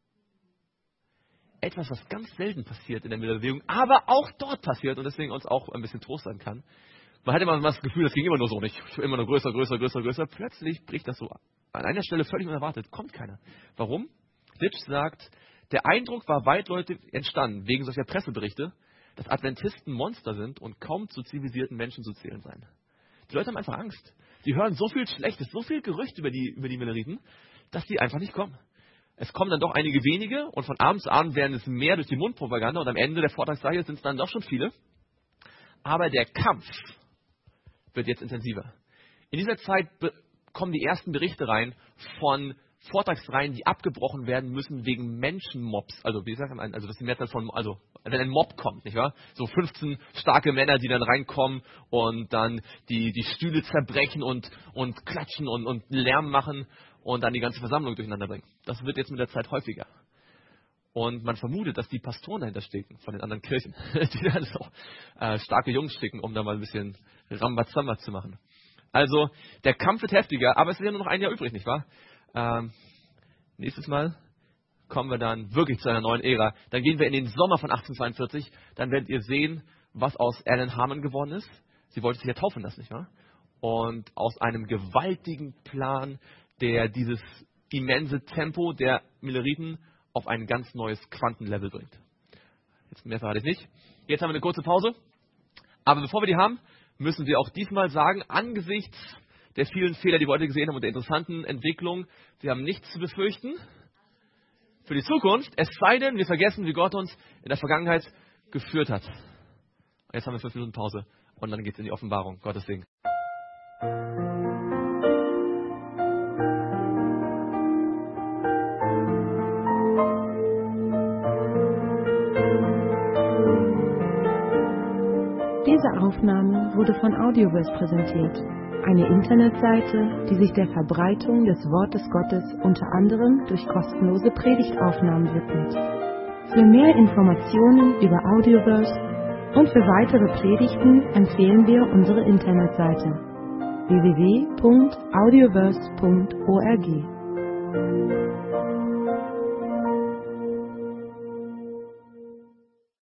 Etwas, was ganz selten passiert in der Miller-Bewegung, aber auch dort passiert und deswegen uns auch ein bisschen Trost sein kann. Man hat immer das Gefühl, das ging immer nur so nicht. Immer nur größer, größer, größer, größer. Plötzlich bricht das so an einer Stelle völlig unerwartet. Kommt keiner. Warum? Litsch sagt, der Eindruck war weitläufig entstanden, wegen solcher Presseberichte, dass Adventisten Monster sind und kaum zu zivilisierten Menschen zu zählen seien. Die Leute haben einfach Angst. Die hören so viel Schlechtes, so viel Gerücht über die Milleriten, dass die einfach nicht kommen. Es kommen dann doch einige wenige und von Abend zu Abend werden es mehr durch die Mundpropaganda und am Ende der Vortragsreihe sind es dann doch schon viele. Aber der Kampf wird jetzt intensiver. In dieser Zeit kommen die ersten Berichte rein von Vortragsreihen, die abgebrochen werden müssen wegen Menschenmobs. Also wie sagt man, also das ist die Mehrzahl von, also wenn ein Mob kommt, nicht wahr? So 15 starke Männer, die dann reinkommen und dann die Stühle zerbrechen und klatschen und Lärm machen und dann die ganze Versammlung durcheinander bringen. Das wird jetzt mit der Zeit häufiger. Und man vermutet, dass die Pastoren dahinter stecken, von den anderen Kirchen, die dann so starke Jungs schicken, um da mal ein bisschen Rambazamba zu machen. Also der Kampf wird heftiger, aber es ist ja nur noch ein Jahr übrig, nicht wahr? Nächstes Mal kommen wir dann wirklich zu einer neuen Ära. Dann gehen wir in den Sommer von 1842. Dann werdet ihr sehen, was aus Ellen Harmon geworden ist. Sie wollte sich ja taufen lassen, nicht wahr? Und aus einem gewaltigen Plan, der dieses immense Tempo der Milleriten auf ein ganz neues Quantenlevel bringt. Jetzt mehr verrate ich nicht. Jetzt haben wir eine kurze Pause. Aber bevor wir die haben, müssen wir auch diesmal sagen, angesichts der vielen Fehler, die wir heute gesehen haben und der interessanten Entwicklung, wir haben nichts zu befürchten für die Zukunft, es sei denn, wir vergessen, wie Gott uns in der Vergangenheit geführt hat. Jetzt haben wir 5 Minuten Pause und dann geht es in die Offenbarung. Gottes Segen. Diese Aufnahme wurde von Audioverse präsentiert, eine Internetseite, die sich der Verbreitung des Wortes Gottes unter anderem durch kostenlose Predigtaufnahmen widmet. Für mehr Informationen über Audioverse und für weitere Predigten empfehlen wir unsere Internetseite www.audioverse.org.